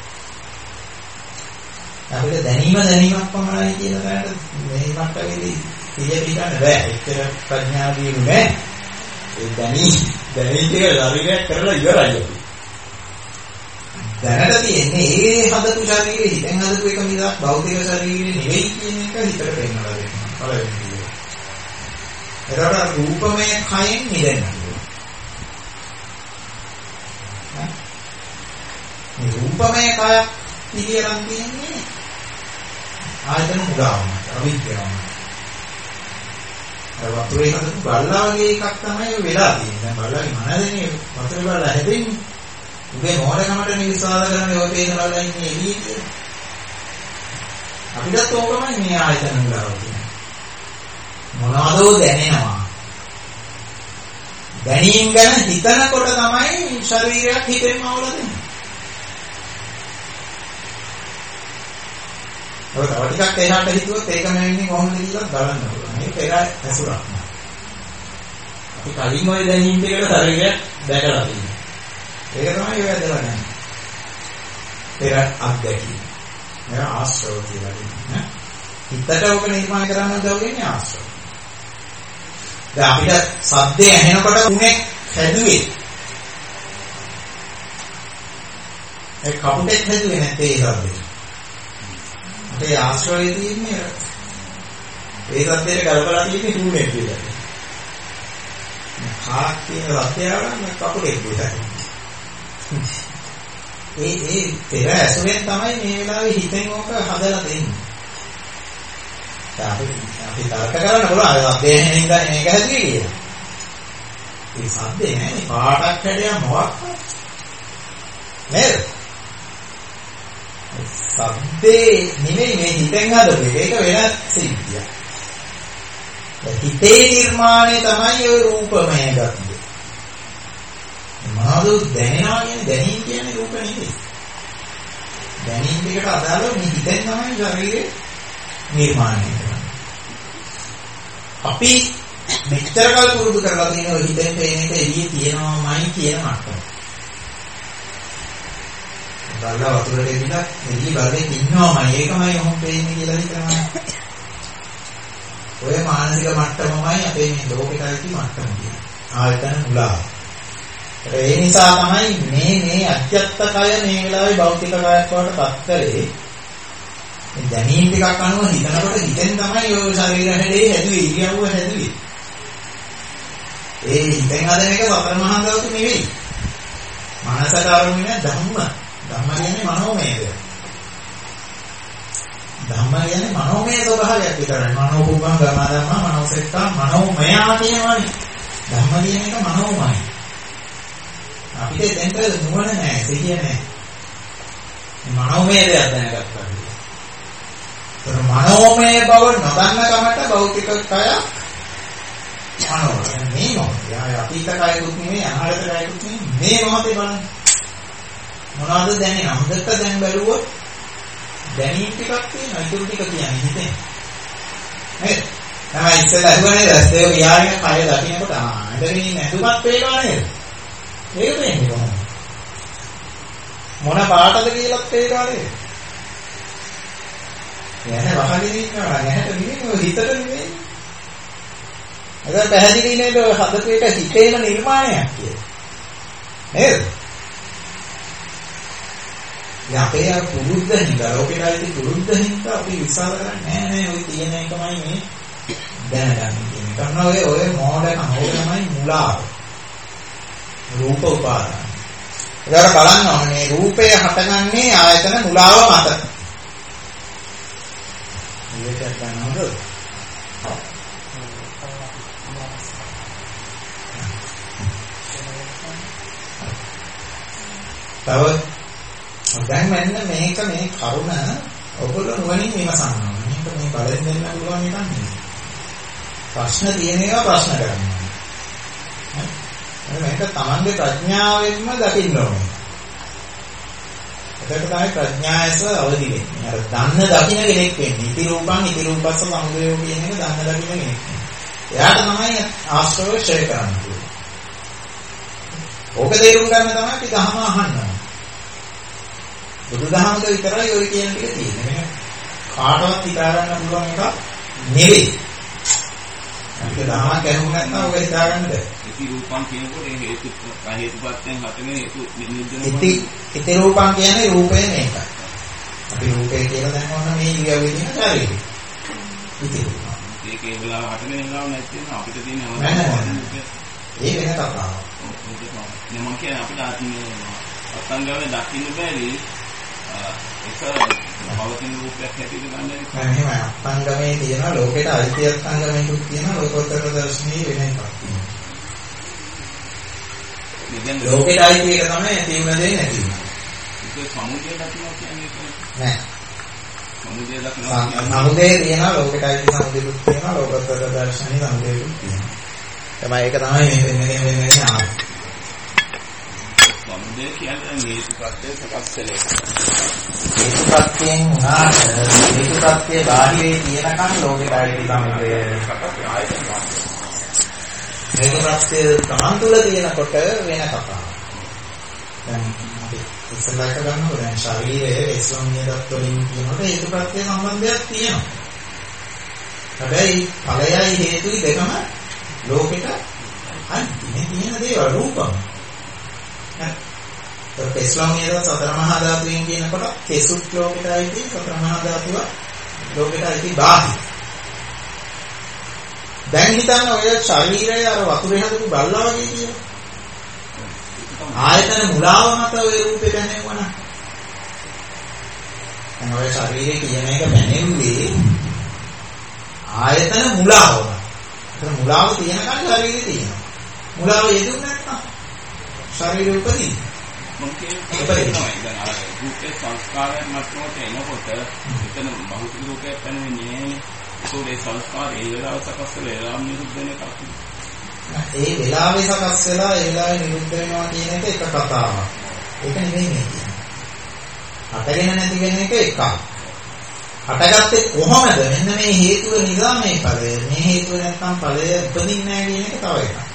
අපිට දැනීම දැනීමක් පමණයි කියන කාට මේ මට්ටමේදී පිළිගන්න බෑ. එච්චර ප්‍රඥාව දිනු නෑ. ඒ දැනීම දැනීම ටික ශරීරයක් කරලා ඉවරයි. දැනට තියෙන්නේ ඒ හදපු ශරීරය හිතෙන් හදපු එක මිසක් භෞතික ශරීරය නෙවෙයි කියන එක හිතට පෙන්නලා දෙනවා. පළවෙනි දේ. ඒකට රූපමය කයෙන් මිදෙන්න. මේ රූපමය කය පිළියරන් තියෙන්නේ ආයතන මුලාවම අවිද්‍යාවම. ඒ වතුරේ හදපු බල්ලා වගේ එකක් තමයි වෙලා තියෙන්නේ. දැන් බල්ලාගේ මනදෙනේ වතුරේ බල්ලා හැදෙන්නේ. උගේ මොහොතකමට නිවිසාද කරන්නේ ඔය පේන බල්ලා ඉන්නේ එළියේ. අපිටත් ඕකමයි මේ ආයතන මුලාව කියන්නේ. මොනවදෝ දැනෙනවා. දැනීම් ගැන හිතනකොට තමයි ශරීරයක් හිතෙන්ම අවුල දෙන්නේ. ඔය තව ටිකක් එහාට හිතුවොත් ඒකම වෙන්නේ කොහොමද කියලා බලන්න පුළුවන්. මේක පෙර ඇසුරක් නෑ. අපි කලින් ඔය දැනීම් දෙකට ශරීරයක් දැකලා තියෙනවා. ඒක තමයි ඔය ඇදලා නැහැ. පෙර අත්දැකීම. මේක ආශ්‍රව කියලා කියනවා. හිතට ඔක නිර්මාණය කරන්න උදව් වෙන්නේ ආශ්‍රව. දැන් අපිට සද්දේ ඇහෙනකොට උනේ හැදුවේ. ඒ කපුටෙක් හැදුවේ නැත්තේ ඒ සද්දේ. අපේ ආශ්‍රවයේ තියෙන්නේ ඒ සද්දේට ගලපලා තියෙන්නේ ශූන්‍යයක් විතරයි. කාක් කියන රත්යවම කපුටෙක් විතරයි. ඒ ඒ පෙර ඇසුරෙන් තමයි මේ වෙලාවේ හිතෙන් ඕක හදලා දෙන්නේ. අපි අපි තර්ක කරන්න පුළුවන් ඒ සද්දේ ඇහෙන එක මේක හැදුවේ කියලා. ඒ සද්දේ නෑනේ පාටක් හැඩයක් මොකක්ද? නේද? සද්දේ නෙමෙයි මේ හිතෙන් හදපු එක. ඒක වෙන සිද්ධියක්. හිතේ නිර්මාණය තමයි ඔය රූපමය ගතිය. මොනවද දැනෙනවා කියන්නේ දැනීම කියන්නේ රූප නෙමෙයි. දැනීම දෙකට අදාළව මේ හිතෙන් තමයි ශරීරේ නිර්මාණය කරන්නේ. අපි මෙච්චර කල් පුරුදු කරලා තියෙන ඔය හිතෙන් තේන එක එළියේ තියෙනවාමයි කියන මට්ටම. බල්ලා වතුරට එදිලා එළියේ බලේ ඉන්නවාමයි ඒකමයි ඔහොම පේන්නේ කියලා හිතනවා. ඔය මානසික මට්ටමමයි අපේ මේ ලෝකෙට ඇති මට්ටම කියන්නේ. ආයතන මුලාව. ඒ නිසා තමයි මේ මේ අත්‍යත්ත කය මේ වෙලාවේ භෞතික කයක් වලට පත් කරේ. මේ දැනීම් ටිකක් අනුව හිතනකොට හිතෙන් තමයි ඔය ශරීර හැඩේ හැදුවේ ඉරියව්ව හැදුවේ. ඒ හිතෙන් හදන එක සතර මහා ධාතු නෙවෙයි. මනසට අරමුණ ධම්ම. ධම්ම කියන්නේ මනෝමය දෙයක්. ධම්ම කියන්නේ මනෝමය ස්වභාවයක් විතරයි. මනෝපුබ්බං ගමදම්ම මනෝසෙට්ටා මනෝමය කියනවනේ. ධම්ම කියන එක මනෝමය. අපිට දැන් නුවණ නැහැ, සිහිය නැහැ. මනෝමය දෙයක් දැනගත්තා. ඒතර මනෝමය බව නොදන්න කමට භෞතික කය මනෝ. මේ මොහොතේ ආය අතීත කයකුත් නෙමෙයි, අනාගත කයකුත් නෙමෙයි. මේ මොහොතේ බලන්න. මොනවද දැනෙන්නේ? හොඳට දැන් බැලුවොත් දැනීම් ටිකක් තියෙනවා. ඒක ටික කියන්නේ හිතේ. නේද? තමයි ඉස්සෙල්ලා අහුවනේ දැස්සේ විහාරයේ කය දකින්නකොට ආ ඉඳගෙන නැතුමත් පේනවා නේද? ඒක වෙන්නේ කොහොමද? මොන පාටද කියලාත් තේරෙනවා නේද? යන්නේ වහගෙන ඉන්නවා නැහැට නෙමෙයි හිතට නෙමෙයි. ඒක පැහැදිලි නේද හදපු එක හිතේම නිර්මාණයක් කියලා. නේද? අපේ අර පුරුද්ද හින්දා ලෝකෙටයි පුරුද්ද හින්දා අපි විශ්වාස කරන්නේ නෑ නෑ ඔය තියෙන එකමයි මේ දැනගන්න කියන්නේ. කරනවා ඔය ඔය මොඩර්න් හොරමයි මුලාව. රූප උපාදාන. ඒකට බලන්න ඕනේ මේ රූපය හටගන්නේ ආයතන මුලාව මත. මේක ගන්නවද? තව දැන් මෙන්න මේක මේ කරුණ ඔයගොල්ලෝ නුවණින් විමසන්න ඕනේ. මේක මේ බලෙන් දෙන්න පුළුවන් එකක් නෙවෙයි. ප්‍රශ්න තියෙන ඒවා ප්‍රශ්න කරනවා. හරි? මේක තමන්ගේ ප්‍රඥාවෙන්ම දකින්න ඕනේ. ඒකට තමයි ප්‍රඥායස අවදි වෙන්නේ. අර දන්න දකින්න කෙනෙක් වෙන්නේ. ඉති රූපං ඉති රූපස්ස සමුදයෝ කියන එක දන්න දකින්න කෙනෙක්. එයාට තමයි ආශ්‍රව ෂේ කරන්නේ. ඕක තේරුම් ගන්න තමයි අපි ධර්ම අහන්නේ. බුදුදහමක විතරයි ඔය කියන ටික තියෙන්නේ. කාටවත් හිතා ගන්න පුළුවන් එකක් නෙවෙයි. අපිට ධර්මයක් ඇහුවොත් නැත්නම් ඔය හිතා ගන්න බැහැ. ඉති රූපං කියනකොට ඒ හේතු හේතුපත්යෙන් හටගෙන හේතු නිරුද්ධ ඉති ඉති රූපං කියන්නේ රූපය මේකයි. අපි රූපය කියලා දැන් ඔන්න මේ ඉරියව්වේ තියෙන ශරීරය. ඉති රූපං. ඒකේ වෙලාව හටගෙන ඉන්නවා නැත්නම් අපිට තියෙන ඒ වෙන කතාවක්. මම කියන්නේ අපිට අත්ංගාවේ දකින්න බැරි එක පවතින රූපයක් හැටියට ගන්න බැරි. නෑ එහෙමයි. අත්ංගමේ තියෙන ලෝකෙට අයිති අත්ංගමේකුත් තියෙන ලෝකෝත්තර දර්ශනීය වෙන එකක් තියෙනවා. ලෝකෙට අයිති එක තමයි තියෙන දේ නැති වෙනවා. ඒක සමුදය දකින්න කියන්නේ නෑ. සමුදය දකින්න සමුදය තියෙනවා ලෝකෙට අයිති සමුදයකුත් තියෙනවා ලෝකෝත්තර දර්ශනීය සමුදයකුත් තියෙනවා. තමයි ඒක තමයි මේ වෙන්නේ වෙන්නේ ආ. සමුදය කියන්නේ හේතුපත්‍ය සකස් කළේ. හේතුපත්යෙන් උනාට හේතුපත්‍ය බාහිරේ තියෙනකන් ලෝකෙට අයිති සමුදය හේතුපත්‍ය තමන් තුළ තියෙනකොට වෙන කතාවක්. දැන් අපි ඉස්සෙල්ලා ගන්නකොට දැන් ශරීරයේ එක්ස්ලෝමිය දත්වලින් කියනකොට හේතුපත්‍ය සම්බන්ධයක් තියෙනවා. හැබැයි ඵලයයි හේතුයි දෙකම ලෝකෙට අයිති මේ තියෙන දේවල් රූපම. හරි. එක්ස්ලෝමිය දත් සතර මහා ධාතුන් කියනකොට කෙසුත් ලෝකෙට අයිති සතර මහා ධාතුව ලෝකෙට අයිති බාහිර. දැන් හිතන්න ඔය ශරීරය අර වතුරේ හදපු බල්ලා වගේ කියලා. ආයතන මුලාව මත ඔය රූපේ දැනෙවුණා. දැන් ඔය ශරීරය කියන එක දැනෙන්නේ ආයතන මුලාව. ඒතර මුලාව තියෙනකන් ශරීරය තියෙනවා. මුලාව යෙදුන්නේ නැත්නම් ශරීරය උපදී. මම කියන්නේ දැන් අර රූපේ සංස්කාරයන් මතනකොට එනකොට එතන භෞතික රූපයක් පැනෙන්නේ ඒ සංස්කාරය ඒ වෙලාව සකස් වෙලා ඒලාම නිරුද්ධ වෙන එකක්. ඒ වෙලාවේ සකස් වෙලා ඒ වෙලාවේ නිරුද්ධ වෙනවා කියන එක එක කතාවක්. ඒක නෙමෙයි මේ කියන්නේ. හටගෙන නැති වෙන එක එකක්. හටගත්තේ කොහොමද? මෙන්න මේ හේතුව නිසා මේ ඵලය. මේ හේතුව නැත්නම් ඵලය උපදින්නේ නැහැ කියන එක තව එකක්.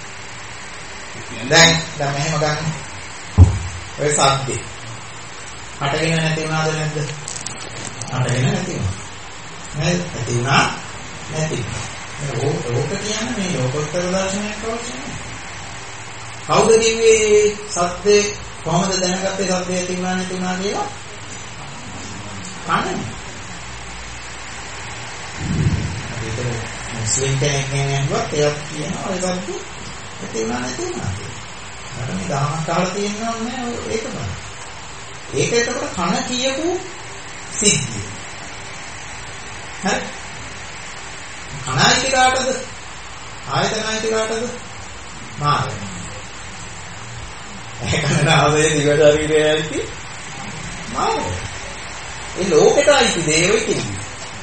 දැන් දැන් මෙහෙම ගන්න. ඔය සද්දේ. හටගෙන නැති වුණාද නැද්ද? හටගෙන නැති වුණා. නේද? ඇති වුණා නැති. ඕක ඕක කියන්නේ මේ ලෝකෝත්තර දර්ශනයක් අවශ්‍යයි. කවුද කිව්වේ සත්‍ය කොහොමද දැනගත්තේ සත්‍ය ඇති වුණා නැති වුණා කියලා? කන්නේ. අපිට මුස්ලිම් කෙනෙක්ගෙන් අහුවත් එයාත් කියනවා ඒ සත්‍ය ඇති වුණා නැති වුණා කියලා. අර මේ දහමක් අහලා තියෙනවා නෑ ඒකම. ඒක එතකොට කන කියපු සිද්ධිය. හරි. කණයිති කාටද? ආයතනයිති කාටද? මාර්ගය. ඒකන ආවේ දිව ශරීරයයි මාර්ගය. ඒ ලෝකෙටයි දේවයි කියන්නේ.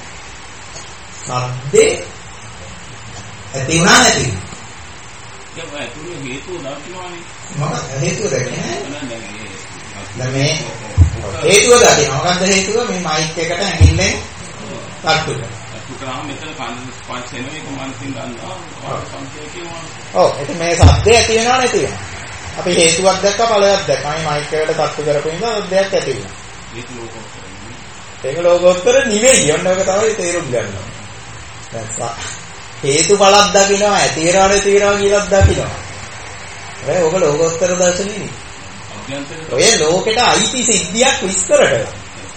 සද්දේ ඇති වුණා නැති. ඒක ඇතුළේ හේතුව දක්වනවානේ. මොකක්ද හේතුව දැක්කේ? දැන් මේ හේතුව දකින්න. මොකක්ද හේතුව? මේ මයික් එකට ඇඟිල්ලෙන් තට්ටු කරනවා. පුතාම මෙතන කන් ස්පර්ශ වෙන එක මනසින් ගන්නවා සංකේත කියනවා. ඔව් ඒක මේ සද්දේ ඇති වෙනව නැති වෙනව. අපි හේතුවක් දැක්ක ඵලයක් දැක්ක. මේ මයික් එකට තට්ටු කරපු නිසා සද්දයක් ඇති වෙනවා. ඒක ලෝකෝත්තරයි. ඒක ලෝකෝත්තර නෙවෙයි. ඔන්න ඔක තමයි තේරුම් ගන්න ඕනේ. දැන් හේතුඵලක් දකින්නවා, ඇතිරවනේ තියෙනවා කියලා දකින්නවා. ඒ ඔක ලෝකෝත්තර දර්ශනෙ. ඔය ලෝකෙට අයිති සිද්ධියක් විස්තර කරලා.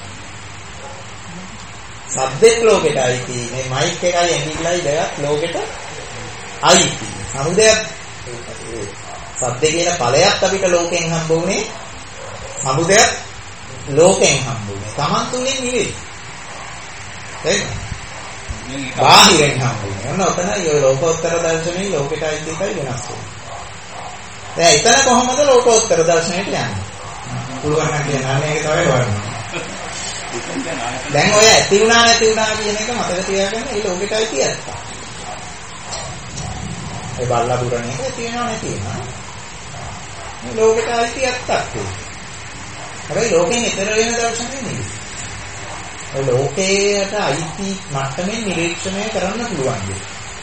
සබ්දෙක් ලෝකෙට අයිති. මේ මයික් එකයි ඇඟිල්ලයි දෙකක් ලෝකෙට අයිති. සමුදයක් සබ්දේ කියන ඵලයක් අපිට ලෝකෙන් හම්බ වුණේ. සමුදයක් ලෝකෙන් හම්බ වුණේ. Taman තුලින් නෙවෙයි. ඒක බාහිරෙන් හම්බ වුණේ. ඔන්න ඔතනයි ඔය ලෝකෝත්තර දර්ශනේ ලෝකෙට අයිති එකයි වෙනස් වෙන්නේ. දැන් එතන කොහොමද ලෝකෝත්තර දර්ශනයට යන්නේ? පුළුවන් නම් කියන්න මේක තමයි වරන්නේ. දැන් ඔය ඇති වුණා නැති වුණා කියන එක මතක තියාගන්න. ඒ ලෝකෙට අයිති ඇත්ත. ඒ බල්ලා බුරණ එක තියෙනවා නැති වෙනවා. මේ ලෝකෙට අයිති ඇත්තක් ඒක. හැබැයි ලෝකෙන් ඈතර වෙන දර්ශනය නෙවෙයි. ඒ ලෝකයට අයිති මට්ටමින් නිරීක්ෂණය කරන්න පුළුවන් දෙයක්.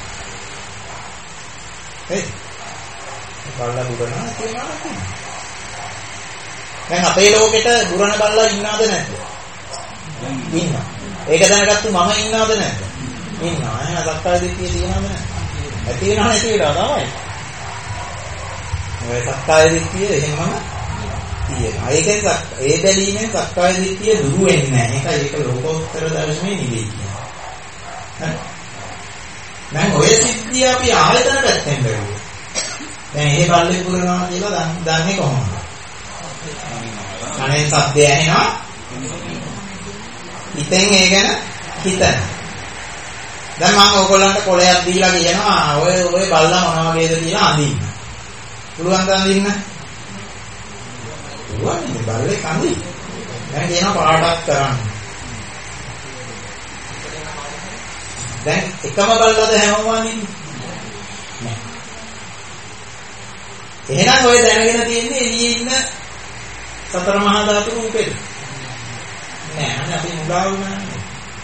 ඒ බල්ලා බුරණ තියෙනවා නැති. දැන් අපේ ලෝකෙට බුරණ බල්ලා ඉන්නවද නැද්ද? ඉන්නවා. ඒක දැනගත්තු මම ඉන්නවද නැද්ද? ඉන්නවා. එහෙනම් සක්කාය දිට්ඨිය තියෙනවද නැද්ද? ඇති වෙනව නැති වෙනව තමයි. ඔය සක්කාය දිට්ඨිය එහෙමම තියෙනවා. ඒකෙන් ඒ බැලීමෙන් සක්කාය දිට්ඨිය දුරු වෙන්නේ නැහැ. ඒකයි ඒක ලෝකෝත්තර දර්ශනේ නෙවෙයි කියන්නේ. දැන් ඔය සිද්ධිය අපි ආයතන පැත්තෙන් බැලුවා. දැන් මේ බල්ලේ පුරනවා කියලා දන්නේ කොහොමද? කනේ ශබ්දය ඇහෙනවා. හිතෙන් ඒ ගැන හිතන. දැන් මම ඕගොල්ලන්ට කොලයක් දීලා කියනවා ඔය ඔය බල්ලා මොන වගේද කියලා අඳින්න. පුළුවන් ද අඳින්න? පුළුවන් නේ බල්ලේ කඳි. දැන් කියනවා පාටක් කරන්න. දැන් එකම බල්ලාද හැමෝම අඳින්නේ? නෑ. එහෙනම් ඔය දැනගෙන තියෙන්නේ එළියේ ඉන්න සතර මහා ධාතු රූපෙද? නෑ අනේ අපි මුලා වුණානේ.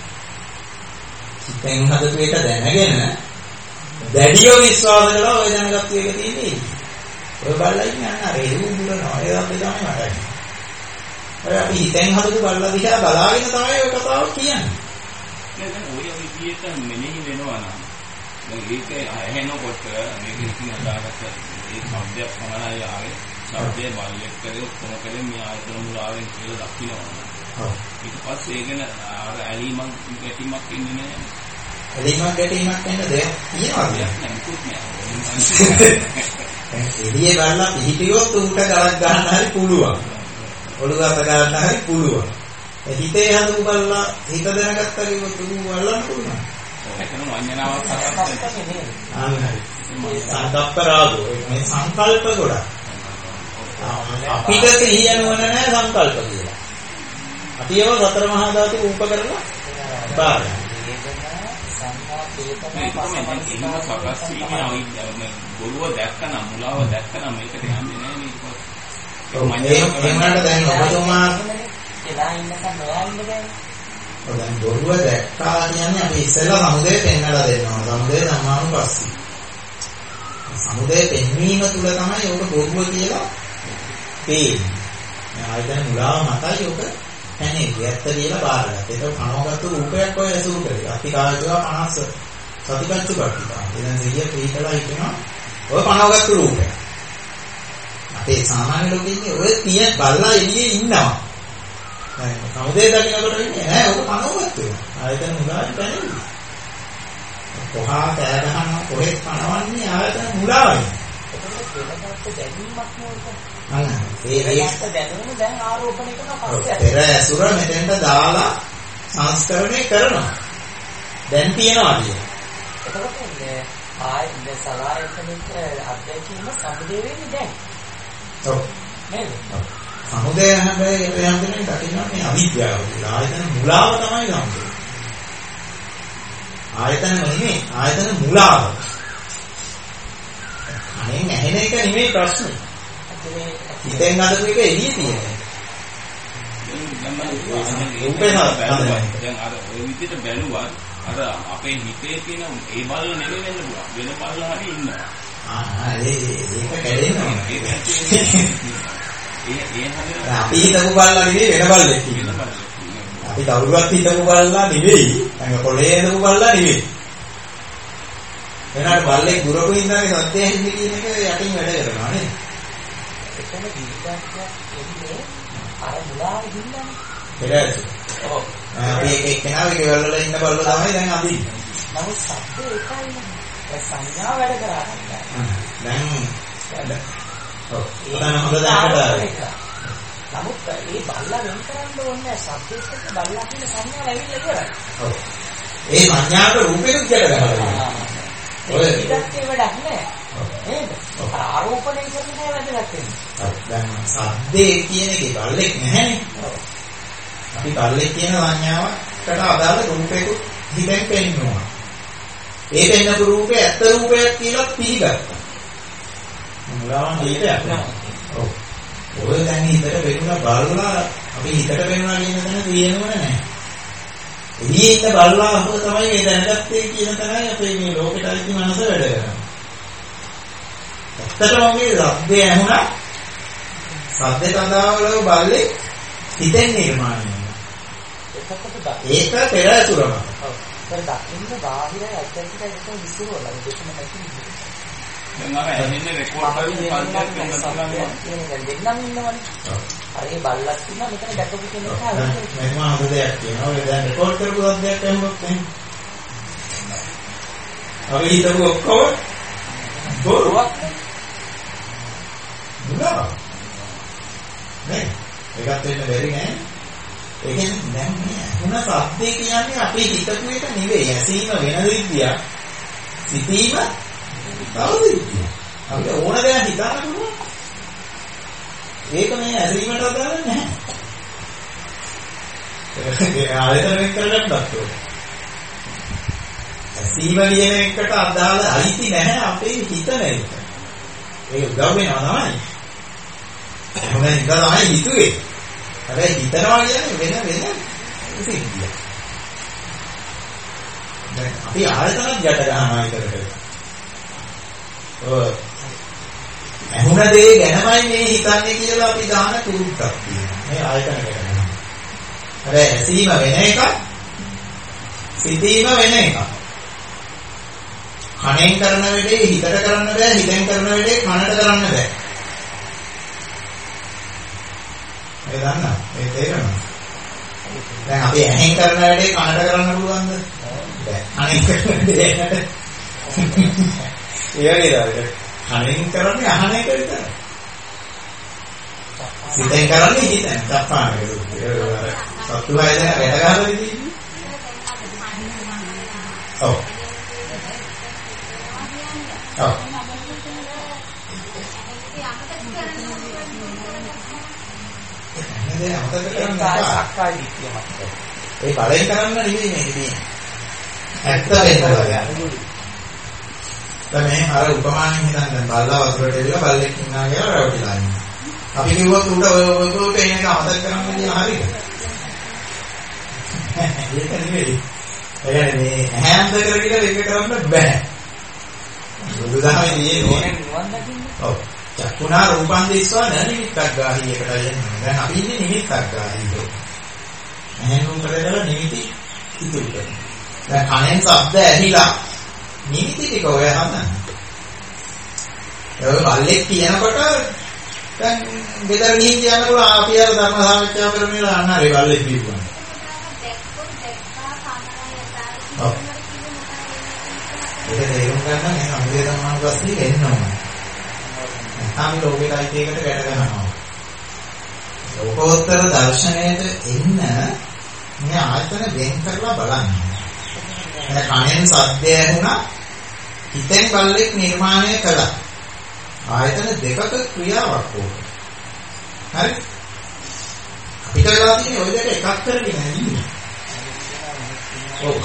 සිතෙන් හදපු එක දැනගෙන දැඩිව විශ්වාස කළා ඔය දැනගත්තු එක තියෙන්නේ. ඔය බල්ලා ඉන්නේ අන්න අර ඒ උඹුරනවා. ඒ වගේ තමයි මට. ඔය අපි හිතෙන් හදපු බල්ලා දිහා බලාගෙන තමයි ඔය කතාව කියන්නේ. නේද? ඔය විදියට මෙනෙහි වෙනවා නම් දැන් ඒක ඇහෙනකොට මේක ඉතින් අදාගත්ත ඒ શબ્දයක් පමණයි ආවේ. શબ્දයේ බල්ලෙක් කරේ ඔක්කොම කරේ මේ ආයතන මුලාවෙන් කියලා දකින්නවා. ඔව්. ඊට පස්සේ ඒකන අර ඇලීමක් ගැටීමක් ඉන්නේ නෑ. ඇලීමක් ගැටීමක් වෙන දෙයක් තියනවාද? නැකුත් නෑ. එළියේ බලලා පිහිටියොත් උන්ට ගලක් ගන්න හරි පුළුවන්. ඔළුව අත ගන්න හරි පුළුවන්. ඒ හිතේ හදපු බලලා හිත දැනගත්තා කිව්වොත් උන් වල්ලන්න පුළුවන්. ඒකන වඤ්ඤනාවක් හදන්න. අන්න හරි. සංකප්ප රාගෝ මේ සංකල්ප ගොඩක්. අපිට සිහිය නුවණ නැහැ සංකල්ප කියලා. අපි ඒව සතර මහා ධාතු රූප කරලා බාරයි. ගොළුව දැක්කනම් මුලාව දැක්කනම් මේකට යන්නේ නැහැ නේද? ඒ මන්නට දැන් ඔබතුමා කියලා ඉන්නකම් නොයන්නේ දැන්. දැන් ගොළුව දැක්කා කියන්නේ අපි ඉස්සෙල්ලා සමුදේ පෙන්නලා දෙනවා. සමුදේ ධම්මානුපස්සී. සමුදේ පෙන්වීම තුල තමයි ඔබ ගොළුව කියලා පේන්නේ. ආයතන මුලාව මතයි ඔබ නැහැ ඇත්ත කියලා බාරගත්තා. ඒක කනවගත්තු රූපයක් ඔය ඇසුරු කරේ. අතිකායතුවා පනස් සතිපත්තු කට්ටිය. එතන දෙවිය පිටලා හිටිනවා. ඔය කනවගත්තු රූපයක්. අපේ සාමාන්‍ය ලෝකෙ ඉන්නේ ඔය තිය බල්ලා එළියේ ඉන්නවා. දැන් සමුදේ දකින්නකොට වෙන්නේ නෑ ඔක කනවගත්තු. ආයතන මුලාවෙන් පැනෙන්නේ. කොහා කෑ ගහනවා කොහෙත් කනවන්නේ ආයතන මුලාවයි. අන්න ඒ ඒත් දැනුම දැන් ආරෝපණය කරනවා පස්සේ පෙර ඇසුර මෙතෙන්ට දාලා සංස්කරණය කරනවා දැන් තියනවා කියන. එතකොට මේ ආයි ඉඳ සලායතනෙක අධ්‍යක්ෂින්ම සමුදේ වෙන්නේ දැන්. ඔව් නේද? සමුදේ හැබැයි ඒ යන්ත්‍රයෙන් දකින්න මේ අවිද්‍යාව කියලා. ආයතන මුලාව තමයි ගන්නේ. ආයතන නෙමෙයි ආයතන මුලාව. අනේ නැහෙන එක නෙමෙයි ප්‍රශ්නේ. හිතෙන් හදපු එක එළියේ තියෙනවා. රූපේ හදනවා. දැන් අර ඔය විදිහට බැලුවා අර අපේ හිතේ තියෙන ඒ බල්ල නෙමෙයි වෙන්න පුළුවන්. වෙන බල්ල හරි ඉන්නවා. ආ ඒ ඒක කැඩෙනවා. ඒ ඒ ඒ අපි හිතපු බල්ල නෙමෙයි වෙන බල්ලෙක් ඉන්නවා. අපි දවුරුවක් හිටපු බල්ලා නෙවෙයි. අංග පොළේ ඉඳපු බල්ලා නෙවෙයි. එනකට බල්ලෙක් දුරපු ඉඳන්ගේ සත්‍ය ඇහින්නේ කියන එක යටින් වැඩ කරනවා නේද? එතන දීපයක් එන්නේ අර මුලාව දින්නනේ. ඒක. ඔව්. අපි එක එක්කෙනා ගෙවල් වල ඉන්න බල්ලෝ තමයි දැන් අදින්නේ. නමුත් සත්‍ය ඒකයි. ඒ සංඥා වැඩ කරන්නේ. දැන් ඔව්. උදාන හොඳ දැනකට. නමුත් මේ බල්ලා වෙන කරන්න ඕනේ සත්‍යෙත් එක්ක බල්ලා කියන සංඥාව ඇවිල්ලා ඉවරයි. ඔව්. ඒ සංඥාට රූපෙට ගැට ගන්නවා. ඔය ඉතින් වැඩක් නෑ. නේද? ආරෝපණය කරන දේ වැදගත් වෙන්නේ. ඔව්. දැන් සද්දේ කියන එකේ බල්ලෙක් නැහැනේ. ඔව්. අපි බල්ලෙක් කියන සංඥාවට අදාළ රූපයක හිතෙන් පෙන්නවා. ඒ පෙන්නපු රූපේ ඇත්ත රූපයක් කියලා පිළිගත්තා. මුලාවන් දීපයක් නෑ. ඔව්. ඔය දැන් හිතට පෙනුන බල්ලා අපි හිතට පෙනුනා කියන තැන තියෙනවද නැහැ. එළියේ ඉන්න බල්ලා අපව තමයි මේ දැනගත්තේ කියන තැනයි අපේ මේ ලෝකෙට අයිති මනස වැඩ කරන්නේ. ඇත්තටම මේ ශබ්දය ඇහුණා ශබ්දේ තඳාවල බල්ලේ හිතෙන් නිර්මාණය වෙනවා. ඒක පෙර අසුරම. ඔව්. ඒක දකින්න බාහිරයි අත්‍යන්තයි ඒක විසිරවලා දෙකම නැති විදිහට. දැන් අර එන්නේ රෙකෝඩ් කරලා පන්තියක් වෙනවා කියන්නේ දෙන්නම් ඉන්නවනේ. ඔව්. අර ඒ බල්ලක් ඉන්නවා මෙතන දැකපු කෙනෙක් ආවද? මම හොඳ දෙයක් කියනවා. ඔය දැන් රෙකෝඩ් කරපු සද්දයක් ඇහුනොත් එහෙනම්. අපි හිතමු ඔක්කොම බොරුවක් නේ. නෑ. නේ. ඒකත් වෙන්න බැරි නෑ. ඒ කියන්නේ දැන් මේ මොන සද්දේ කියන්නේ අපි හිතපු එක නෙවෙයි. ඇසීම වෙන විදියක්. සිතීම තවදින්නේ. අපිට ඕන දෙයක් හිතන්න පුළුවන්. ඒක මේ ඇසීමට අදාළ නැහැ. ඒක ආයතන වෙන් කරගන්නත් ඕනේ. ඇසීම කියන එකට අදාළ අයිති නැහැ අපේ හිතන එක. ඒක උදව් වෙනවා තමයි. මොන එක තමයි හිතුවේ. හැබැයි හිතනවා කියන්නේ වෙන වෙන සිද්ධියක්. දැන් අපි ආයතනක් ගැට ගන්නවා ඒකට. ඔව්. ඇහුණ දේ ගැනමයි මේ හිතන්නේ කියලා අපි දාන කුරුක්කක් තියෙනවා. මේ ආයතන ගැන. හැබැයි ඇසීම වෙන එකක්. සිතීම වෙන එකක්. කනෙන් කරන වැඩේ හිතට කරන්න බෑ, හිතෙන් කරන වැඩේ කනට කරන්න බෑ. ඒ දන්නා? ඒ තේරෙනවා. දැන් අපි ඇහෙන් කරන වැඩේ කනට කරන්න පුළුවන්ද? බෑ. කනෙන් කරන වැඩේ ඒ වගේ කනෙන් කරන්නේ අහන එක විතරයි. සිතෙන් කරන්නේ හිතෙන්. තප්පාන ඒක. සත්තු හය දෙනා වැඩ ගහලා ඉන්නේ. ඔව්. ඔව්. නේද අමතක කරන්නේ සක්කාය දිට්ඨියමත්. ඒ බලෙන් කරන්න නෙවෙයි මේක තියෙන්නේ. ඇත්ත වෙනවා. දැන් මේ අර උපමානෙන් හිතන්න දැන් බල්ලා වතුරට එල්ලලා බල්ලෙක් ඉන්නවා කියලා රැවටිලා ඉන්නවා. අපි කිව්වොත් උඩ ඔය ඔය පේන එක අමතක කරන්න කියලා හරියද? ඒක නෙවෙයි. ඒ කියන්නේ මේ හැන්ද කරගෙන එක කරන්න බෑ. බුදුදහමේ තියෙන්නේ ඕනේ නිවන් දකින්න. ඔව්. චක්කුණා රූපං දිස්වා නිමිත්තක් ගාහී එකට යන්නේ. දැන් අපි ඉන්නේ නිමිත්තක් ගාහී. එහෙනම් උන්කරේලා නිමිති ඉතුරු කරනවා. දැන් කනෙන් ශබ්ද ඇහිලා නිමිති ටික ඔය හදන්න. ඒ බල්ලෙක් කියනකොට දැන් ගෙදර ගිහින් කියනකොට අපි අර ධර්ම සාකච්ඡා කරමින් අන්න හරි බල්ලෙක් කියනවා. ඔව්. ඒක තේරුම් ගන්න නම් අමුදේ ධර්මානුපස්සී වෙන්න ඕනේ. නැත්නම් ලෝකෙට අයිති එකට ගැට ගන්නවා. ලෝකෝත්තර දර්ශනයට එන්න මේ ආයතන වෙන් කරලා බලන්න. එන කණෙන් සද්දය ඇහුණා හිතෙන් බල්ලෙක් නිර්මාණය කළා. ආයතන දෙකක ක්‍රියාවක් ඕක. හරි? අපිට වෙලා තියෙන්නේ ওই දෙක එකක් කරගෙන ඉන්නේ. ඔව්.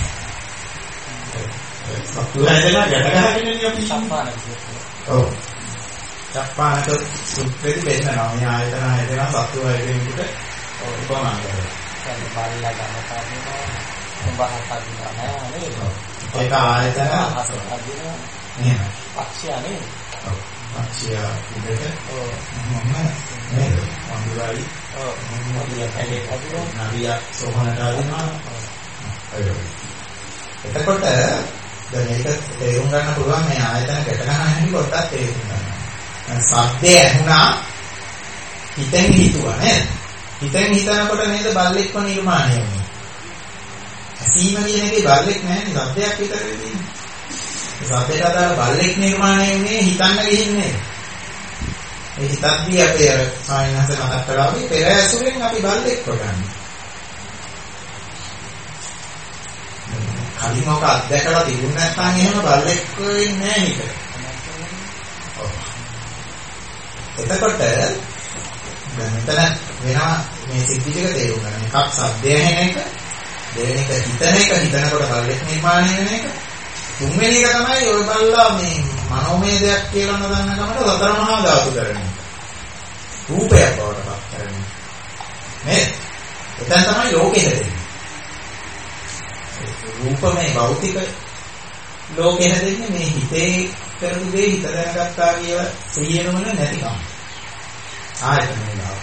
සත්තු හැදෙලා ගැට ගහගෙන ඉන්නේ අපි. චප්පානක. ඔව්. චප්පානක සුත්‍රෙදි වෙන්නවා. මේ ආයතන හැදෙනවා සත්තු හැදෙනකොට උපමාන කරලා. දැන් බල්ලා ගන්න කාරණා උඹහක් අදිනවා නෑ නේද? ඒක ආයතන හසක් අදිනවා. නේද? පක්ෂය නේද? ඔව්. අක්ෂියා උඩට ඔව් මම නේද වඳුරයි ඔව් මොදිය කැලේ කඩුව නරියක් සෝහනට ආදිනවා එතකොට දැන් මේක තේරුම් ගන්න පුළුවන් මේ ආයතන ගැට ගන්න හැටි පොඩ්ඩක් තේරුම් ගන්න. සද්දේ ඇහුණා හිතෙන් හිතුවා නේද? හිතෙන් හිතනකොට නේද බල්ලෙක්ව නිර්මාණය වෙන්නේ. ඇසීම කියන එකේ බල්ලෙක් නැහැ නේ සද්දයක් විතරයි තියෙන්නේ. ඒ සද්දේට අදාළ බල්ලෙක් නිර්මාණය වෙන්නේ හිතන්න ගිහින්නේ. ඒ හිතද්දී අපේ අර සායනස මතක් කළා වගේ පෙර ඇසුරෙන් අපි බල්ලෙක් වගන්නේ. කලින් ඔක අත්දැකලා තිබුණ නැත්නම් එහෙම බල්ලෙක් වෙන්නේ නැහැ නේද? එතකොට දැන් මෙතන වෙනවා මේ සිද්ධි ටික තේරුම් ගන්න. එකක් සද්දය ඇහෙන එක, දෙවෙනි එක හිතන එක, හිතනකොට බල්ලෙක් නිර්මාණය වෙන එක. තුන්වෙනි එක තමයි ඔය බල්ලා මේ මනෝමය දෙයක් කියලා නදන්න කමට සතර මහා ධාතු කරන්නේ. රූපයක් බවට පත් කරන්නේ. නේද? එතන තමයි ලෝකෙ හැදෙන්නේ. රූපමය භෞතික ලෝකෙ හැදෙන්නේ මේ හිතේ කරපු දේ හිත දැනගත්තා කියලා සිහියනම නැතිකම. ආයතන වල.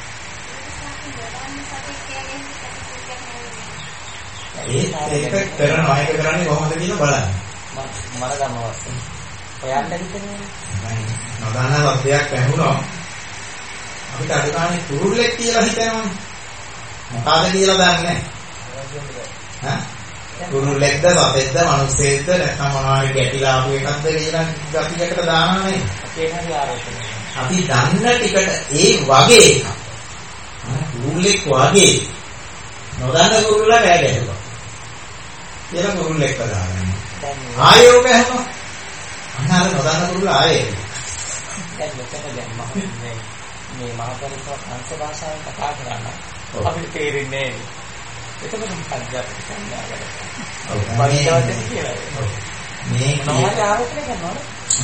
ඒක කරනවා ඒක කරන්නේ කොහොමද කියලා බලන්න. මම ගන්නවත්. ඔයන්න හිතන්නේ. නදාන වර්ධයක් ඇහුණා. අපිට අඩුකානේ කුරුල්ලෙක් කියලා හිතනවනේ. මොකಾದ කියලා දන්නේ නැහැ. ඈ කුරුල්ලෙක්ද සතෙක්ද මිනිස්සෙක්ද නැත්නම් මොනවාරි ගැටිලා ආපු එකක්ද කියලා ගතියකට දානවා නේ. ඒකේ ආරෝපණය. අපි දන්න ටිකට ඒ වගේ එකක්. කුරුල්ලෙක් වගේ නොදන්න කුරුල්ලා කෑ ගැහුවා. කියලා කුරුල්ලෙක් දාගන්න. ආයෝක හැම අන්න අර නොදන්න කුරුල්ලා ආයේ. දැන් මෙතන දැන් මම මේ මේ මහාපරිසර සංස්කෘත භාෂාවෙන් කතා කරනවා. අපිට තේරෙන්නේ නැහැ. එතකොට මොකක්ද අපිට කියන්නේ ආගම. ඔව්. පරිචාරයෙන් කියලා. ඔව්. මේ මොනවද ආරෝපණය කරනවද?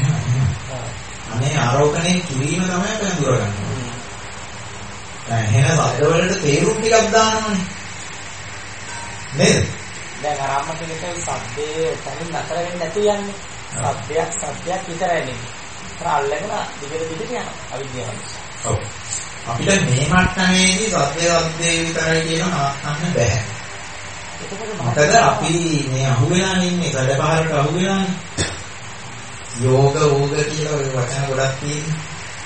අනේ ආරෝපණය කිරීම තමයි අපි හඳුරගන්නේ. දැන් එහෙන සද්දවලට තේරුම් ටිකක් දානවනේ. නේද? දැන් ආරම්භ කෙනෙක් සද්දේ තනින් නතර වෙන්නේ නැතු යන්නේ. සද්දයක් සද්දයක් විතරයි නෙමෙයි. ඒක අල්ලගෙන දිගට දිගට යනවා. අවිද්‍යාව නිසා. ඔව්. අපිට මේ මට්ටමේදී සද්දේ සද්දේ විතරයි කියන නවත්තන්න බෑ. මොකද අපි මේ අහුවෙලා ඉන්නේ සැඩපහරට අහුවෙලානේ. යෝග ඕග කියලා ඔය වචන ගොඩක් තියෙනවා.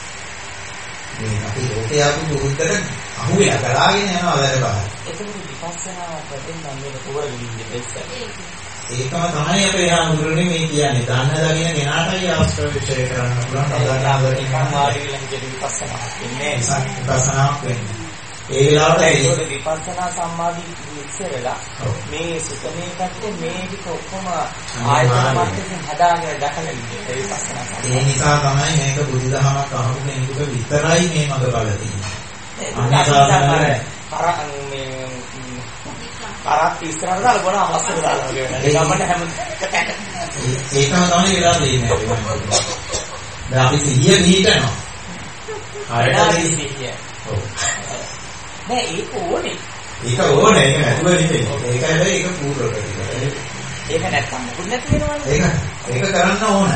මේ අපි ලෝකේ ආපු දුරුද්දට අහුවෙලා ගලාගෙන යනවා සැඩපහර. ඒකෙදි විපස්සනා ප්‍රතිඥා මේක පුරවින්නේ ඉස්සර. ඒකම තමයි අපේ හාමුදුරනේ මේ කියන්නේ. දන්න දකින්න කෙනාටයි ආශ්‍රය විශ්ලේෂණය කරන්න පුළුවන්. අදාළව නිකන් වාඩි වෙලා ඉඳි විපස්සනා වෙන්නේ විපස්සනාවක් වෙන්නේ. ඒ වෙලාවට ඒක විපස්සනා සම්මාදී ඉස්සර වෙලා මේ සුතමේ පැත්තේ මේ ටික ඔක්කොම ආයතන මට්ටමින් හදාගෙන දැකලා ඉන්නේ. ඒ විපස්සනා. ඒ නිසා තමයි මේක බුදුදහමක් අහපු කෙනෙකුට විතරයි මේ මඟ බල තියෙන්නේ. අනිසාරේ කරා මේ කරත් ඉස්සරහට දාලා බොන අවස්ථාවක දාලා වගේ වෙනවා. ඒ ගමන හැම ඒකම තමයි වෙලා තියෙන්නේ. දැන් අපි සිහිය පිටනවා. හරියට සිහිය. ඔව්. නෑ ඒක ඕනේ. ඒක ඕනේ. ඒක නැතුව නෙමෙයි. ඒක හැබැයි ඒක පූර්ව ප්‍රතිපද. ඒක නැත්තම් මොකුත් නැති වෙනවනේ. ඒක ඒක කරන්න ඕන.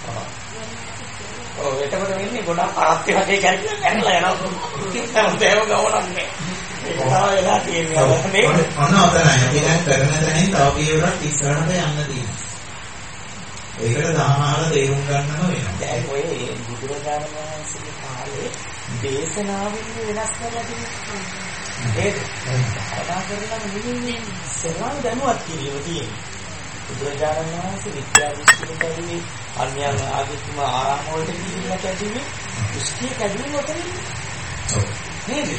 ඔව් එතකොට වෙන්නේ ගොඩක් කරත් වගේ කැරකිලා කැරලා යනවා. කිසිම දේව ගවණක් නෑ. ඒක තමයි වෙලා තියෙන්නේ. ඔන්න ඔතනයි අපි දැන් කරන තැනින් තව පියවරක් ඉස්සරහට යන්න තියෙනවා. ඒකට දහමාල තේරුම් ගන්නම වෙනවා. දැන් ඔය බුදුරජාණන් වහන්සේගේ කාලේ දේශනාවෙන් වෙනස් කරලා තියෙනවා. ඒක කතා කරලා නෙමෙයි සරලව දැනුවත් කිරීම තියෙන්නේ. බුදුරජාණන් වහන්සේ විද්‍යා විශ්වවිද්‍යාලයේ අන්‍යයන් ආගමික ආරාම වලට ගිහිල්ලා කැදීමේ දෘෂ්ටි කැදීම උතනින්. ඔව්. නේද?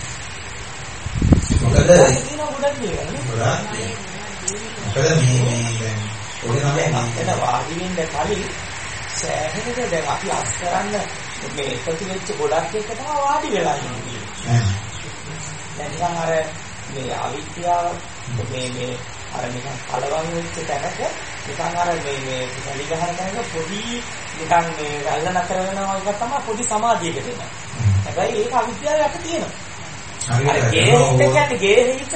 මොකද ඒක ගොඩක් දේවල්නේ. ගොඩක්. මොකද මේ මේ දැන් ඔය තමයි අපිට වාඩි වෙන්න කලින් සෑහෙනද දැන් අපි අස් කරන්න මේ එකතු වෙච්ච ගොඩක් එක තමයි වාඩි වෙලා ඉන්නේ. දැන් නිකන් අර මේ අවිද්‍යාව මේ මේ අර නිකන් කලවම් වෙච්ච තැනක නිකන් අර මේ මේ සලි ගහන තැනක පොඩි නිකන් මේ රැල්ල නතර වෙනවා වගේ තමයි පොඩි සමාධියකට එනවා. හැබැයි ඒක අවිද්‍යාව යට තියෙනවා. අර ගේ කියන්නේ ගේ හිත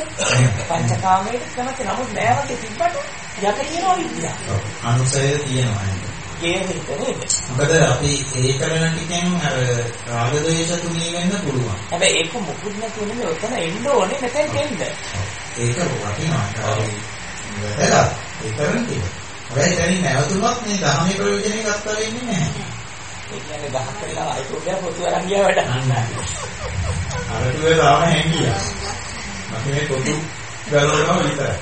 පංචකාමයේ කනක නමුත් නෑ වගේ තිබ්බට යට තියෙනවා විද්‍යාව. අනුසය තියෙනවා නේද? ගේන හිත නේද? මොකද අපි ඒ කරන ටිකෙන් අර රාග ද්වේෂ තුනී වෙන්න පුළුවන්. හැබැයි ඒක මුකුත් නැතුව නෙමෙයි ඔතන එන්න ඕනේ මෙතෙන් එන්න. ඒක වටිනවා. වැදගත්. ඒ කරන ටික. හැබැයි දැන් නැවතුනොත් මේ ධර්මයේ ප්‍රයෝජනෙ ගත්තා වෙන්නේ නැහැ. ඒ කියන්නේ ගහක් කරලා අයිතෝගේ පොතු අරන් ගියා වැඩ. අරටුවේ තාම හැංගියා. මම මේ පොතු ගලවනවා විතරයි.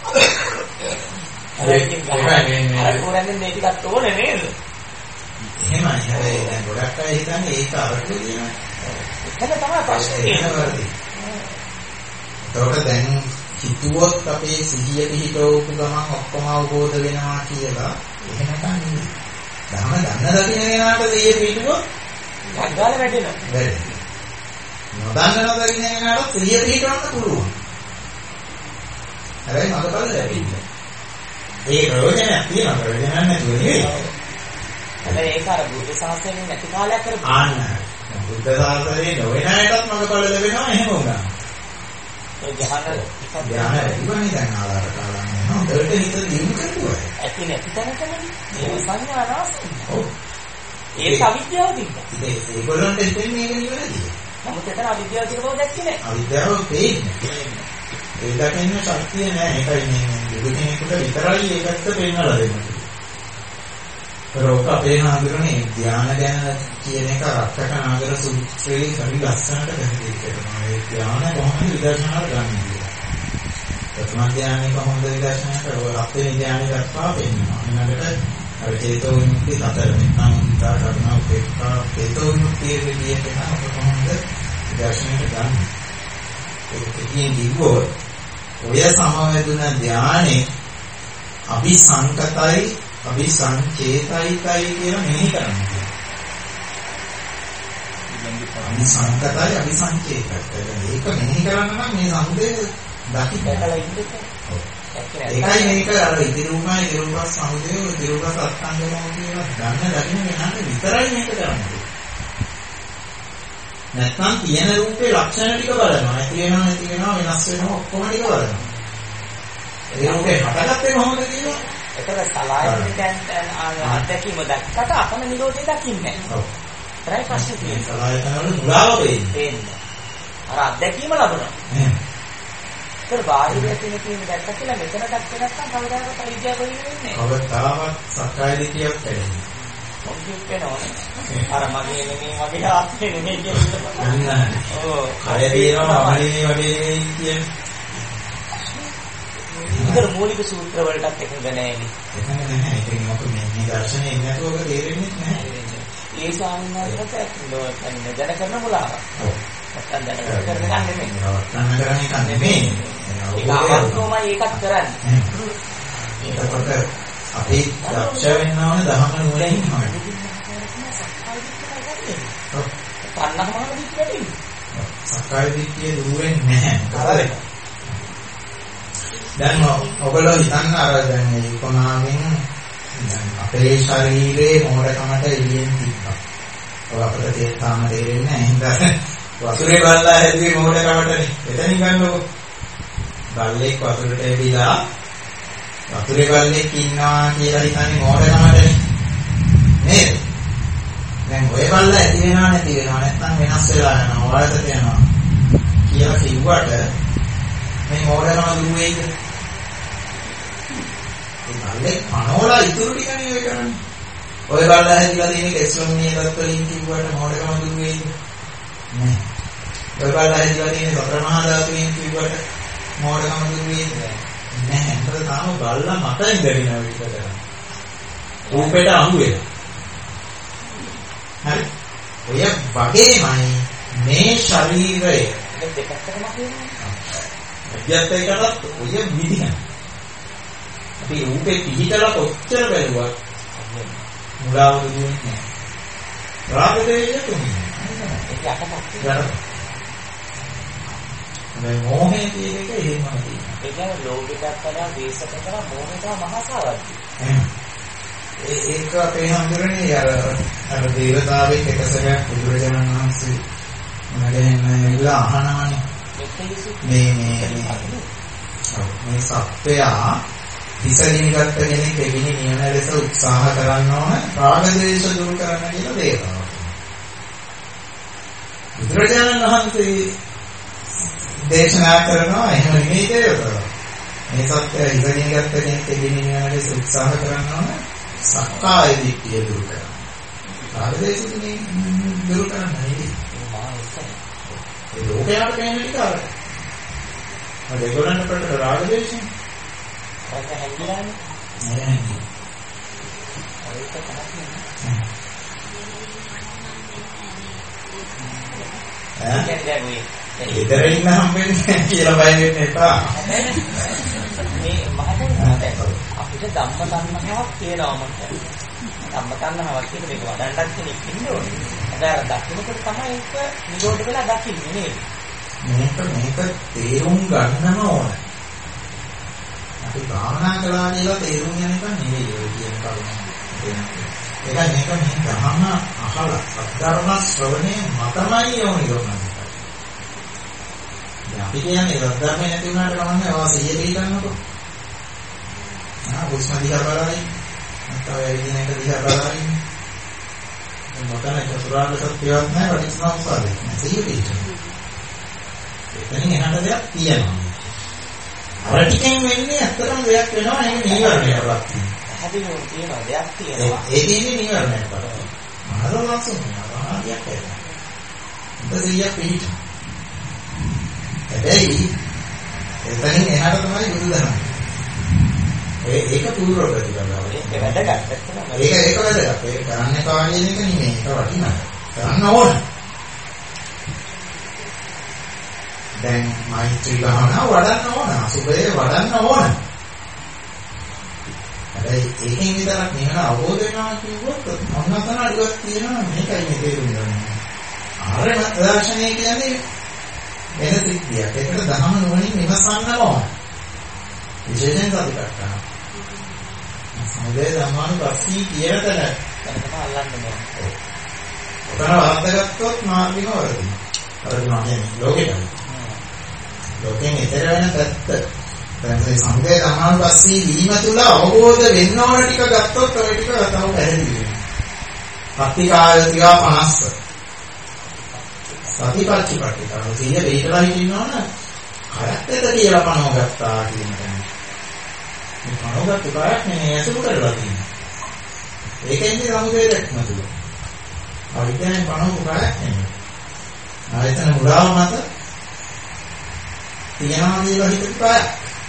ඒක අර කොරන්නේ මේ ටිකක් ඕනේ නේද? එහෙමයි. හැබැයි දැන් ගොඩක් අය හිතන්නේ ඒක අරටුවේ දිනන. එතන තමයි ප්‍රශ්නේ තියෙන්නේ. ඒකට දැන් හිතුවොත් අපේ සිහිය පිහිටවපු ගමන් ඔක්කොම අවබෝධ වෙනවා කියලා එහෙම නැහැ. ධර්ම දන්න දකින්න කෙනාට සිහිය පිහිටුවොත් ගාල වැඩෙනවා. වැඩෙනවා. නොදන්න නොදකින්න කෙනාට සිහිය පිහිටවන්න පුළුවන්. හැබැයි මගපල ලැබෙන්නේ. ඒ ප්‍රයෝජනයක් තියෙනවා. ප්‍රයෝජනයක් නැතුව නෙවෙයි. හැබැයි ඒක අර බුද්ධ ශාසනයෙන් නැති කාලයක් කරපු. ආන්න. බුද්ධ ශාසනයේ නොවන අයටත් මගපල ලැබෙනවා එහෙම වුණා. ඒ ධ්‍යාන ධ්‍යාන ලැබුණේ දැන් ආලාර කාලම් වෙනවා. දෙයට හිත දියුණු කරනවා. ඇති නැති තැනකනේ. ඒ සංඥා නාසයි. ඔව්. ඒක අවිද්‍යාව තිබ්බා. ඉතින් ඒගොල්ලන්ට හිතෙන්නේ මේක නිවැරදිද? නමුත් එතන අවිද්‍යාව කියන බව දැක්කේ නැහැ. අවිද්‍යාව පේන්නේ. ඒ දකින්න ශක්තිය නැහැ. ඒකයි මේ බුදු කෙනෙකුට විතරයි ඒකට පෙන්වලා දෙන්නේ. රෝක අපේ හාමුදුරනේ ධ්‍යාන ගැන කියන එක රක්කක නාගර සූත්‍රයේ සමි ලස්සනට පැහැදිලි කරනවා. ඒ ධ්‍යාන කොහොමද විදර්ශනාට ගන්න කියලා. ප්‍රථම ධ්‍යානෙ කොහොමද විදර්ශනා කරවල අපේ ධ්‍යානෙ දක්වා පෙන්වනවා. ඊළඟට අර චේතෝ විමුක්ති සතර මෙතන උන්දා කරනවා උපේක්ෂා චේතෝ විමුක්තිය විදියට නම් කොහොමද විදර්ශනාට ගන්න. ඒක කියන්නේ ඔය සමවැදුන ධ්‍යානෙ අபிසංකතයි අபிසංචේතයිකයි කියලා මෙහි කරන්නේ. අபிසංකතයි අபிසංචේතයි. ඒක මෙහි කරන්න නම් මේ සමුදේ දකින්න කලයි ඉන්නේ. ඒකයි මේක අර ඉදිරියුමයි ඉදිරියුමස් සමුදේ ඉදිරියුමස් අත්ංගමෝ කියන ගන්න දකින්න වෙනාට විතරයි මේක කරන්නේ. නැත්නම් තියෙන රූපේ ලක්ෂණ ටික බලනවා. ඇති වෙනවා නැති වෙනවා වෙනස් වෙනවා ඔක්කොම ටික බලනවා. ඒ රූපේ හටගත්තේ කොහොමද කියලා ඒකද සලායතන දැන් අත්දැකීම දැක්කට අපම නිරෝධය දකින්නේ නැහැ. ඔව්. ඒයි ප්‍රශ්නේ තියෙන්නේ. සලායතන වල මුලාව වෙන්නේ. අර අත්දැකීම ලැබුණා. එහෙනම්. ඒක බාහිරයේ තියෙන තියෙන දැක්ක කියලා මෙතන දැක්කේ නැත්නම් කවදාකවත් අවිද්‍යාව වෙන්නේ නැහැ. කවදාවත් සක්කාය දිටියක් වෙන්නේ. කොම්පියුට් වෙනවනේ. අර මගේ නෙමෙයි මගේ ආත්මේ නෙමෙයි කියන්නේ. නෑ. ඔව්. කය දේනවා මගේ වගේ කියන්නේ. ඉතින් මූලික සූත්‍ර වලටත් එකඟ නැහැ. එකඟ නැහැ. ඒක මොකද මේ දර්ශනේ නැතුව තේරෙන්නේ නැහැ. ඒ ස්වාමීන් වහන්සේට දැන කරන මුලාව. ඔව්. නැත්නම් දැන කරන එක නෙමෙයි. නවත්තන්න කරන එක නෙමෙයි. ඒක අවස්ථෝමයි ඒකත් කරන්නේ. ඒකකොට අපේ දක්ෂ වෙන්න ඕන දහම නුවණින් ඉන්නවා. ඔව්. තණ්හාවම දික්කෙන්නේ. සක්කාය දිට්ඨිය දුර වෙන්නේ නැහැ. කරදරේ. දැන් ඔයගොල්ලෝ හිතන්න අර දැන් මේ කොනාවෙන් දැන් අපේ ශරීරයේ මොඩකමට එළියෙන් තිබ්බා. ඔය අපිට තේතාම තේරෙන්නේ නැහැ. හින්දා වතුරේ බල්ලා හැදුවේ මොඩකමටනේ. එතනින් ගන්නකො. බල්ලෙක් වතුරට එවිලා වතුරේ බල්ලෙක් ඉන්නවා කියලා හිතන්නේ මොඩකමටනේ. නේද? දැන් ඔය බල්ලා ඇති වෙනව නැති වෙනව නැත්නම් වෙනස් වෙලා යනවා වයසට යනවා කියලා කිව්වට මේ මොඩකම දුර වෙයිද? බල්ලෙක් පනෝලා ඉතුරු ටිකනේ ඔය කරන්නේ. ඔය බල්ලා හැදිලා තියෙන කෙස්ලොම් නියතත් වලින් කිව්වට මොඩකම දුර වෙයිද? නෑ. ඔය බල්ලා හැදිලා තියෙන සතර මහා ධාතුන් කිව්වට මොඩකම දුර වෙයිද? නෑ. මොකද තාම බල්ලා මත ඉඳගෙන විතර. රූපෙට අහු වෙලා. හරි. ඔය වගේමයි මේ ශරීරය දෙකක්ම කියනවා. අධ්‍යාත්ම එකකට ඔය විදිහ. අපි රූපේ පිහිටලා කොච්චර බැලුවත් මුලාව දුන්නේ නැහැ. රාග දේශය තුනේ. ඒක යටපත්. මේ මොහේ කියන එක එහෙමම තියෙනවා. ඒ කියන්නේ ලෝභයට වඩා ද්වේෂයට වඩා මොහේට මහා සාවද්දී. ඒ ඒක අපේ හඳුරන්නේ අර අර දේවතාවෙක් එකසරයක් බුදුරජාණන් වහන්සේ මගෙන් ඉල්ලා අහනවානේ. මේ මේ මේ සත්‍යයා ඉසගිනි ගත්ත කෙනෙක් එගිනි නියන ලෙස උත්සාහ කරන්න ඕන රාග ද්වේෂ දුරු කරන්න කියලා දේශනාව. බුදුරජාණන් වහන්සේ දේශනා කරනවා එහෙම නෙමෙයි දේවතාවා. මේ සත්‍ය ඉසගිනි ගත්ත කෙනෙක් එගිනි නියන ලෙස උත්සාහ කරන්න ඕන සක්කාය දිට්ඨිය දුරු කරන්න. රාග ද්වේෂ දුරු කරන්න නෙමෙයි. ඒ ලෝකයට කියන්නේ ටික අර. අද ඒගොල්ලන්ට ප්‍රකට රාග ද්වේෂ Ada hadiran. Ya. Ada itu kan. Ya. Kan jadi. ඉතර ඉන්න හම්බෙන්නේ කියලා බය වෙන්න එපා. මේ මහතෙන් අපිට ධම්ම තණ්හාවක් තියෙනවා මට. ධම්ම තණ්හාවක් කියන මේක වඩන්නත් කෙනෙක් ඉන්න ඕනේ. අදාර දකින්නකොට තමයි ඒක නිරෝධ වෙලා දකින්නේ නේද? මේක මේක තේරුම් ගන්නම ඕනේ. අපි භාවනා කළා කියලා තේරුම් යන එක නෙවෙයි ඔය කියන කරුණ. ඒක මේක මේ ධර්ම අහලා ධර්ම ශ්‍රවණය මතමයි යෝනි කරන්නේ. අපි කියන්නේ ධර්ම නැති වුණාට කමන්නේ ඔය සිහිය පිළිගන්නකො. ආ උස්ම දිහා බලයි. නැත්නම් ඔය විදිහ එක දිහා බලයි. මොකද චතුරාර්ය සත්‍යයක් නැහැ පටිච්චසමුප්පාදේ. සිහිය පිළිගන්න. එතනින් එහාට දෙයක් තියෙනවා. අර ටිකෙන් වෙන්නේ අත්‍තරම දෙයක් වෙනවා නේ නීවරණයක්වත්. හැදිනු තියෙන දෙයක් තියෙනවා. ඒ තියෙන්නේ නීවරණයක් වගේ. මහරවක්සුම ආදියක් වෙනවා. ඉතින් පිට. හැබැයි එතනින් එහාට තමයි බුදුදහම. ඒ ඒක පූර්ව ප්‍රතිපදාව. ඒක වැදගත්. ඒක ඒක වැදගත්. ඒක කරන්න කාණ්ඩයෙන් එක නෙමෙයි. ඒක වටිනවා. කරන්න ඕන. දැන් මෛත්‍රී භාවනාව වඩන්න ඕන. අසුබේ වඩන්න ඕන. හැබැයි ඒකෙන් විතරක් නිවන අවබෝධ වෙනවා කියුවොත් මොනවාතන අඩුවක් තියෙනවා මේකයි මේ තේරුම් ගන්න. ආර්ය මත දර්ශනය කියන්නේ වෙන සිද්ධියක්. ඒකට දහම නුවණින් විමසන්න ඕන. විශේෂයෙන් සතිපට්ඨාන. සමුදේ ධම්මානුපස්සී කියන තැන තමයි අල්ලන්න ඕනේ. ඔතන වර්ධගත්තොත් මාර්ගික වර්ධිනවා. වර්ධිනවා කියන්නේ ලෝකෙට. ලෝකෙන් ඈතර වෙන පැත්ත. දැන් මේ සමුදේ ධම්මානුපස්සී වීම තුල අවබෝධ වෙන්න ඕන ටික ගත්තොත් ඔය ටික තව පැහැදිලි වෙනවා. පත්තිකාය ක්‍රියා පනස්ස. සතිපට්ඨිපට්ඨිකාව සිහිය වේදලා හිටිනවනම් කයත් එක්ක කියලා පනව ගත්තා කියන එක. මේ පනවගත්ත කයක් නේ ඇසුරු කරලා තියෙන්නේ. ඒකෙන්දී සමුදේ දැක්ම තුල. අවිද්‍යාවෙන් පනවපු කයක් නෙමෙයි. ආයතන මුලාව මත තියනවා කියලා හිතපු කයක්.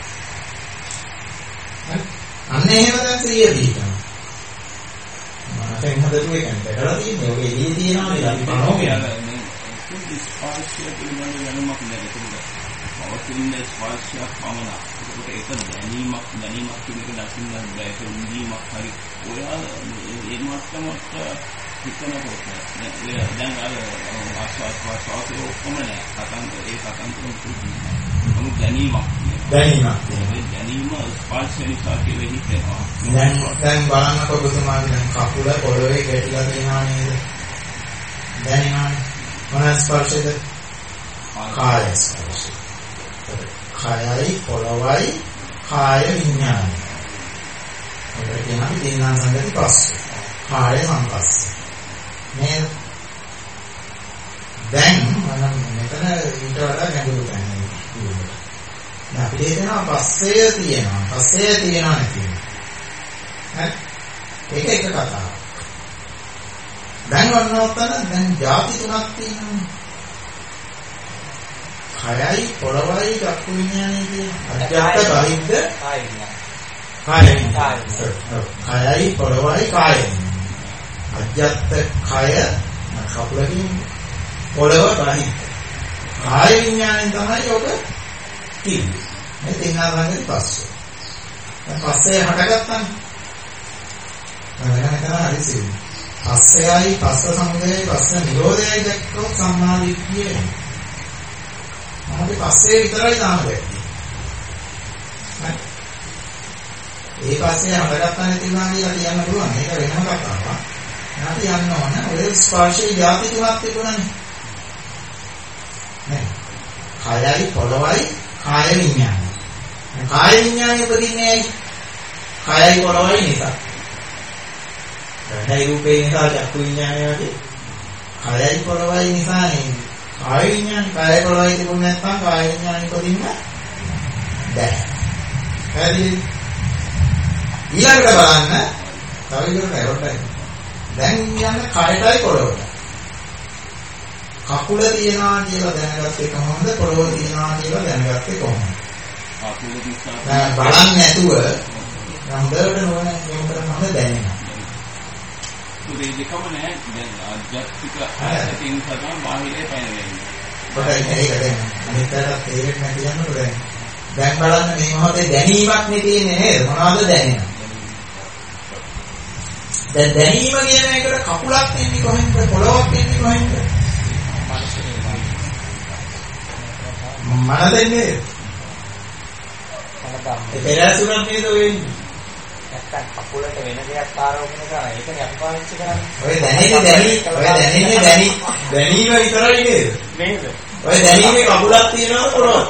අන්න එහෙම දැන් සිහිය දීනවා. මනසෙන් හදපු එක නෙවෙයි තියෙන්නේ. ඔය එළියේ තියෙනවා නේද අපි පනව කියන්නේ. ස්පර්ශය පිළිබඳ දැනුමක් නැහැ. පවතින ස්පර්ශයක් පමණ. ඒක දැනීමක් දැනීමක් කියන එක දකින්න බෑ. ඒක උන්දීමක් හරි. ඔයා මේ මට්ටමට හිතනකොට දැන් අර ආස්වාද ප්‍රසවාසයේ ඔක්කොම නෑ. කතන්දර ඒ කතන්දර පුදුමයි. නමුත් දැනීමක් දැනීමක් දැනීම ස්පර්ශ නිසා කියලා හිතෙනවා. දැන් දැන් බලන්නකො ඔබතුමාගේ දැන් කකුල පොළවේ ගැටිලා තියෙනවා නේද? දැනෙනවනේ. මොන ස්පර්ශද? කාය ස්පර්ශය. කායයි පොළවයි කාය විඥානයි. ඔබට කියනවා දින්නාන් සංගති පස්ස. කාය සංපස්ස. මේ දැන් මම මෙතන ඊට වඩා ගැඹුරු තැනක් තියෙනවා. දැන් අපිට හිතෙනවා පස්සය තියෙනවා. පස්සය තියෙනවා නැති වෙනවා. ඒක එක කතාවක්. දැන් වන්නවත්තන දැන් ಜಾති තුනක් තියෙනවා. කයයි පොළවයි චක්කු විඥානයි කියන අධ්‍යාත්ම බහිද්ද කාය විඥාන. කාය කයයි පොළවයි කාය. අධ්‍යාත්ම කය කකුලකින් පොළව බහිද්ද. කාය විඥාණයෙන් තමයි ඔබ තියෙන්නේ. මේ තින්නා ළඟදී පස්සේ. දැන් පස්සේ හටගත්තානේ. මම හිතනවා හරි සිව්. පස්සයයි පස්ස සමුදයයි පස්ස නිරෝධයයි දැක්කොත් සම්මාදිට්ඨිය. අපි පස්සේ විතරයි තාම දැක්කේ. ඒ පස්සේ හටගත්තා නැති වුණා කියලා කියන්න පුළුවන්. මේක වෙනම කතාවක්. අපි යන්න ඕන ඔය ස්පර්ශයේ ಜಾති තුනක් තිබුණානේ. නේ. කයයි පොළවයි කාය විඥානයි. කාය විඥානය උපදින්නේ ඇයි? කයයි පොළොවයි නිසා. දැන් රූපේ නිසා චක්කු විඥානය වගේ කයයි පොළොවයි නිසා නේ. කාය විඥාන කයයි පොළොවයි තිබුණ නැත්නම් කාය විඥානෙ කොටින්ම බෑ. හරි. ඊළඟට බලන්න තව ඉදිරියට එරොටයි. දැන් යන්නේ කයටයි පොළොවට. කකුල තියනවා කියලා දැනගත්තේ කොහොමද? පොළොව තියනවා කියලා දැනගත්තේ කොහොමද? කකුල තියනවා බලන්නේ නැතුව හොඳට නෝන කියනකට මොනවද දැනෙනවා? ඒ දෙකම නෑ දැන් ආධ්‍යාත්මික ආයතනින් තමයි බාහිරේ පැනවෙන්නේ. කොටයි මේක දැන් අනිත් පැත්තට තේරෙන්නේ නැති යනකොට දැන් දැන් බලන්න මේ මොහොතේ දැනීමක් නේ තියෙන්නේ නේද? මොනවද දැනෙන්නේ? දැන් දැනීම කියන එකට කකුලක් එන්නේ කොහෙන්ද? පොළොවක් එන්නේ කොහෙන්ද? මනස එන්නේ. ඒ පෙරසුරක් නේද වෙන්නේ? නැත්තම් කකුලට වෙන දෙයක් ආරෝපණය කරා ඒකනේ අපි පාවිච්චි කරන්නේ. ඔය දැනෙන්නේ දැනි ඔය දැනෙන්නේ දැනි දැනීම විතරයි නේද? නේද? ඔය දැනීමේ කකුලක් තියෙනවා පොළොවක්.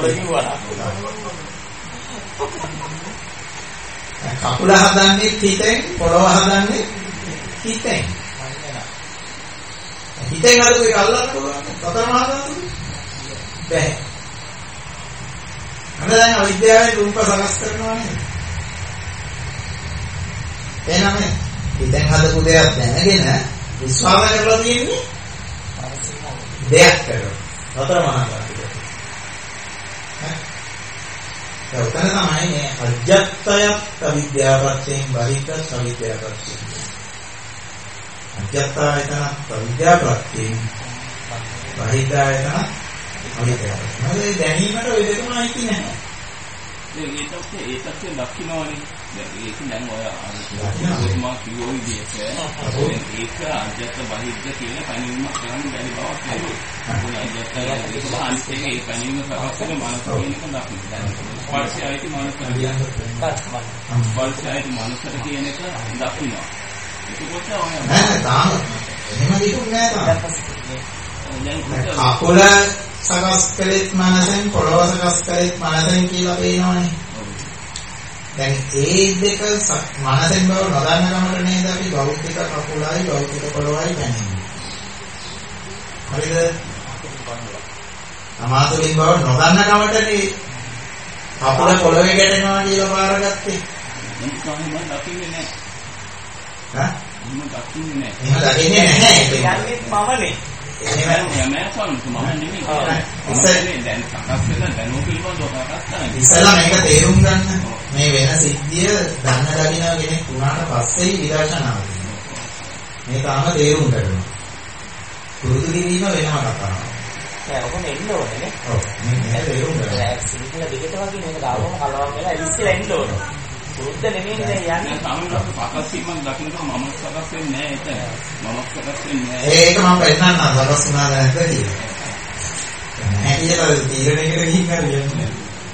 කකුල හදන්නේ හිතෙන් පොළොව හදන්නේ හිතෙන්. හිතෙන් හදපු එක අල්ලන්න පුළුවන්. සතර මහා ධාතු. බැහැ. අන්න දැන් අවිද්‍යාවෙන් රූප සකස් කරනවා නේද? එහෙනම් හිතෙන් හදපු දෙයක් දැනගෙන විශ්වාස කරලා තියෙන්නේ දෙයක් කරලා. සතර මහා ධාතු. ඒ උතන තමයි මේ අජත්තයත් අවිද්‍යාවයෙන් බහිත සවිද්‍යාවයෙන්. අජත්තයතන අවිද්‍යාවයෙන් බහිතයතන අවිද්‍යාවයෙන්. මේ දැනීමට ඔය දෙකමයි තියෙන්නේ. ඒකත් ඒකත් දක්ිනවනේ. දැන් ඒක දැන් ඔය ආත්මා කිව්වෝ විදිහට ඒක අජත්ත බහිද්ද කියන කණීමක් කරන්න බැරි බවක් තියෙනවා. අජත්තය ඒක අන්තිමේ ඒ කණීම සකස්කරන මානසික වෙනක දක්ිනවා. ස්පර්ශයයි මානසික ස්පර්ශයයි මානසික කියන එක දක්ිනවා. ඒකත් ඔය නෑ තාම එහෙම දෙකුත් නෑ තාම. අකුල සකස් කළෙත් මනසෙන් පොළොව සකස් කළෙත් මනසෙන් කියලා පේනවනේ. දැන් ඒ දෙක මනසෙන් බව නොදන්න කමට නේද අපි භෞතික කකුලයි භෞතික පොළොවයි දැනෙන්නේ. හරිද? අමාතුලින් බව නොදන්න කමටනේ කකුල පොළොවේ ගැටෙනවා කියලා බාරගත්තේ. ඒක තමයි මම දකින්නේ නැහැ. හා? මම දකින්නේ නැහැ. එහෙම දකින්නේ නැහැ. යන්නේ මමනේ. එහෙම යමයක් වුණත් මම නෙමෙයි. ඉතින් දැන් සකස් වෙන දැනුම පිළිබඳව කතා කරන්නේ. ඉස්සෙල්ලා මේක තේරුම් ගන්න. මේ වෙන සිද්ධිය දන්න දකින්න කෙනෙක් වුණාට පස්සේ විදර්ශනාව වෙනවා. මේ තාම තේරුම් ගන්නවා. පුරුදු කිරීම වෙනම කතාවක්. ඒ ඔකම එන්න ඕනේ නේ. ඔව්. මේ තේරුම් ගන්න. ඒ සිංහල දෙකට වගේ මේක දාවම කලවම් වෙලා ඉස්සෙල්ලා එන්න ඕනේ. පුරුද්ද නෙමෙයි දැන් යන්නේ. සාමාන්‍යයෙන් සකස් වීමක් දකින්නකම මම සකස් වෙන්නේ නැහැ එතන. මම සකස් වෙන්නේ නැහැ. ඒක මම පෙන්නන්නම් සකස් වුණාද නැද්ද කියලා. නැහැ කියලා තීරණයකට ගිහින් හරියන්නේ.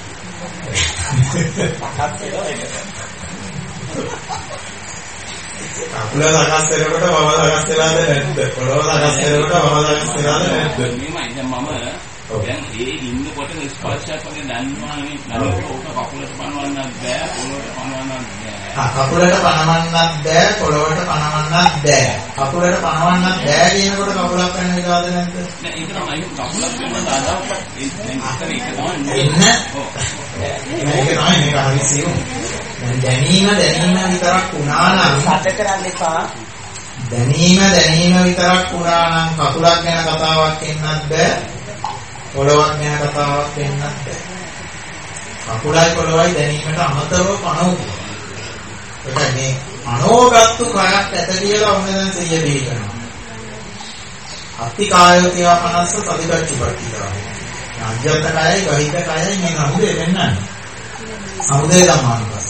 අකුල සකස් වෙනකොට මම සකස් වෙලාද නැද්ද? පොළොව සකස් වෙනකොට මම සකස් වෙලාද නැද්ද? මේමයි දැන් මම දැන් ඒ ඉන්නකොට ස්පර්ශයක් වගේ දැනනවානේ. නමුත් ඕක කකුලට පනවන්නත් බෑ, පොළොවට පනවන්නත් බෑ. ආ කකුලට පනවන්නත් බෑ, පොළොවට පනවන්නත් බෑ. කකුලට පනවන්නත් බෑ කියනකොට කකුලක් වෙන විදිහද නැද්ද? නෑ ඒක තමයි කකුලක් වෙන දාදාවක්. ඒ දැන් ඉතින් ඒක තමයි. එන්න. ඔව්. මේක තමයි මේක හරි සියුම්. දැන් දැනීම දැනීම විතරක් වුණා නම් සැක කරන්න එපා. දැනීම දැනීම විතරක් වුණා නම් කකුලක් ගැන කතාවක් එන්නත් බෑ. පොළොවක් ගැන කතාවක් වෙන්නත් බෑ. කකුලයි පොළොවයි දැනීමට අමතරව පනවපු. ඒකයි මේ අනෝගත්තු කයක් ඇත කියලා ඔන්න දැන් සිහිය පිළිගන්නවා. අත්ති කායෝ කියව මනස සතිපට්ඨිපට්ඨිතා. අජ්ජත් කායයි ගහිත කායයි මේ නමුදේ වෙන්නන්නේ. සමුදේ ධම්මානුපස්ස.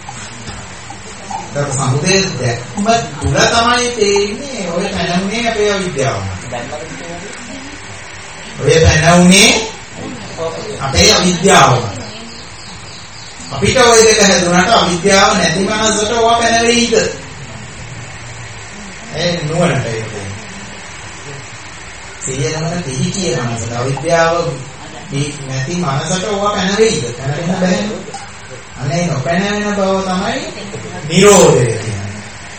ඒක සමුදේ දැක්ම තුල තමයි තේින්නේ ඔය නැණුනේ අපේ අවිද්‍යාව. දැන්මද කියන්නේ? ඔය පැනවුනේ අපේ අවිද්‍යාව. අපිට ওই දෙක හැදුනට අවිද්‍යාව නැති මනසට ඕවා පැනවෙයිද? ඒ නුවණට ඒක. සියයනම තිහි කියන මනසට අවිද්‍යාව නැති මනසට ඕවා පැනවෙයිද? පැනවෙන්න බෑ. අනේ නොපැන වෙන බව තමයි නිරෝධය කියන්නේ.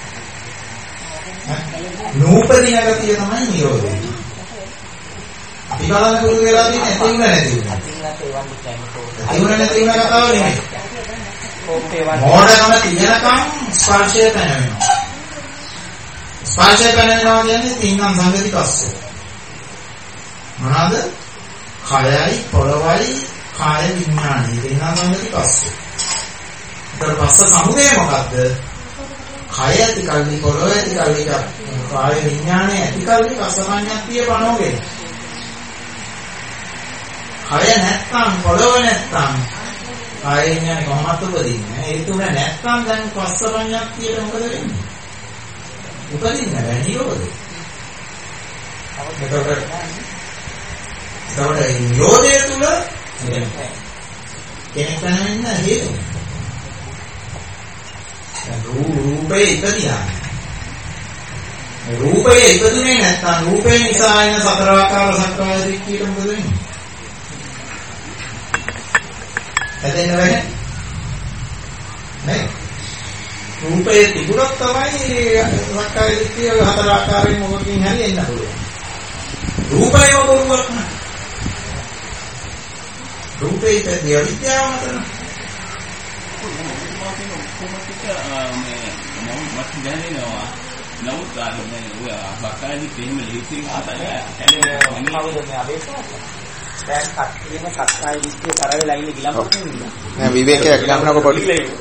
නූපදින ගතිය තමයි නිරෝධය. අපි බලන්න පුරුදු වෙලා තියෙන ඇති උන නැති උන. ඇති උන නැති උන කතාව නෙමෙයි. මොඩකම තියෙනකම් ස්පර්ශය පැනවෙනවා. ස්පර්ශය පැනවෙනවා කියන්නේ තින්නම් සංගති පස්සේ. මොනවාද? කයයි පොළවයි කාය විඥානයි තින්නම් සංගති පස්සේ. ඊට පස්සේ සමුදය මොකද්ද? කය ඇති කල්ලි පොළව ඇති කල්ලි කාය විඥානය ඇති කල්ලි කසමඤ්ඤත්තිය පනෝගෙන. කය නැත්තම් පොළව නැත්තම් කාය විඥානේ කොහොමද උපදින්නේ? ඒ තුන නැත්තම් දැන් පස්සමඤ්ඤත්තියට මොකද වෙන්නේ? උපදින්න බැහැ නිරෝධය. එතකොට එතකොට නිරෝධය තුල කෙනෙක් වෙනින්න හේතුව. දැන් රූපේ ඉපදියා. රූපේ ඉපදුනේ නැත්නම් රූපේ නිසා එන සතර ආකාර සක්කාය දිට්ඨියට මොකද වෙන්නේ? හැදෙන්න බැහැ. නේ? රූපේ තිබුණොත් තමයි සක්කාය දිට්ඨිය හතර ආකාරයෙන් මොකකින් හරි එන්න පුළුවන්. රූපයම බොරුවක් නෑ. රූපේ ඉපදිය විද්‍යාව මතන. කොහොමද මේ මම දැනෙනවා නමුත් ආ මේ ඔය සක්කාය දිට්ඨියම ලියුම් ආතලය හැලෙන්නේ කවුද මේ අබේසාර? දැන් කට්ටියම සක්කාය දිට්ඨිය කරවෙලා ඉන්නේ ගිලම්පොතේ ඉන්නවා. නෑ විවේකයක් ගන්නකො පොඩි.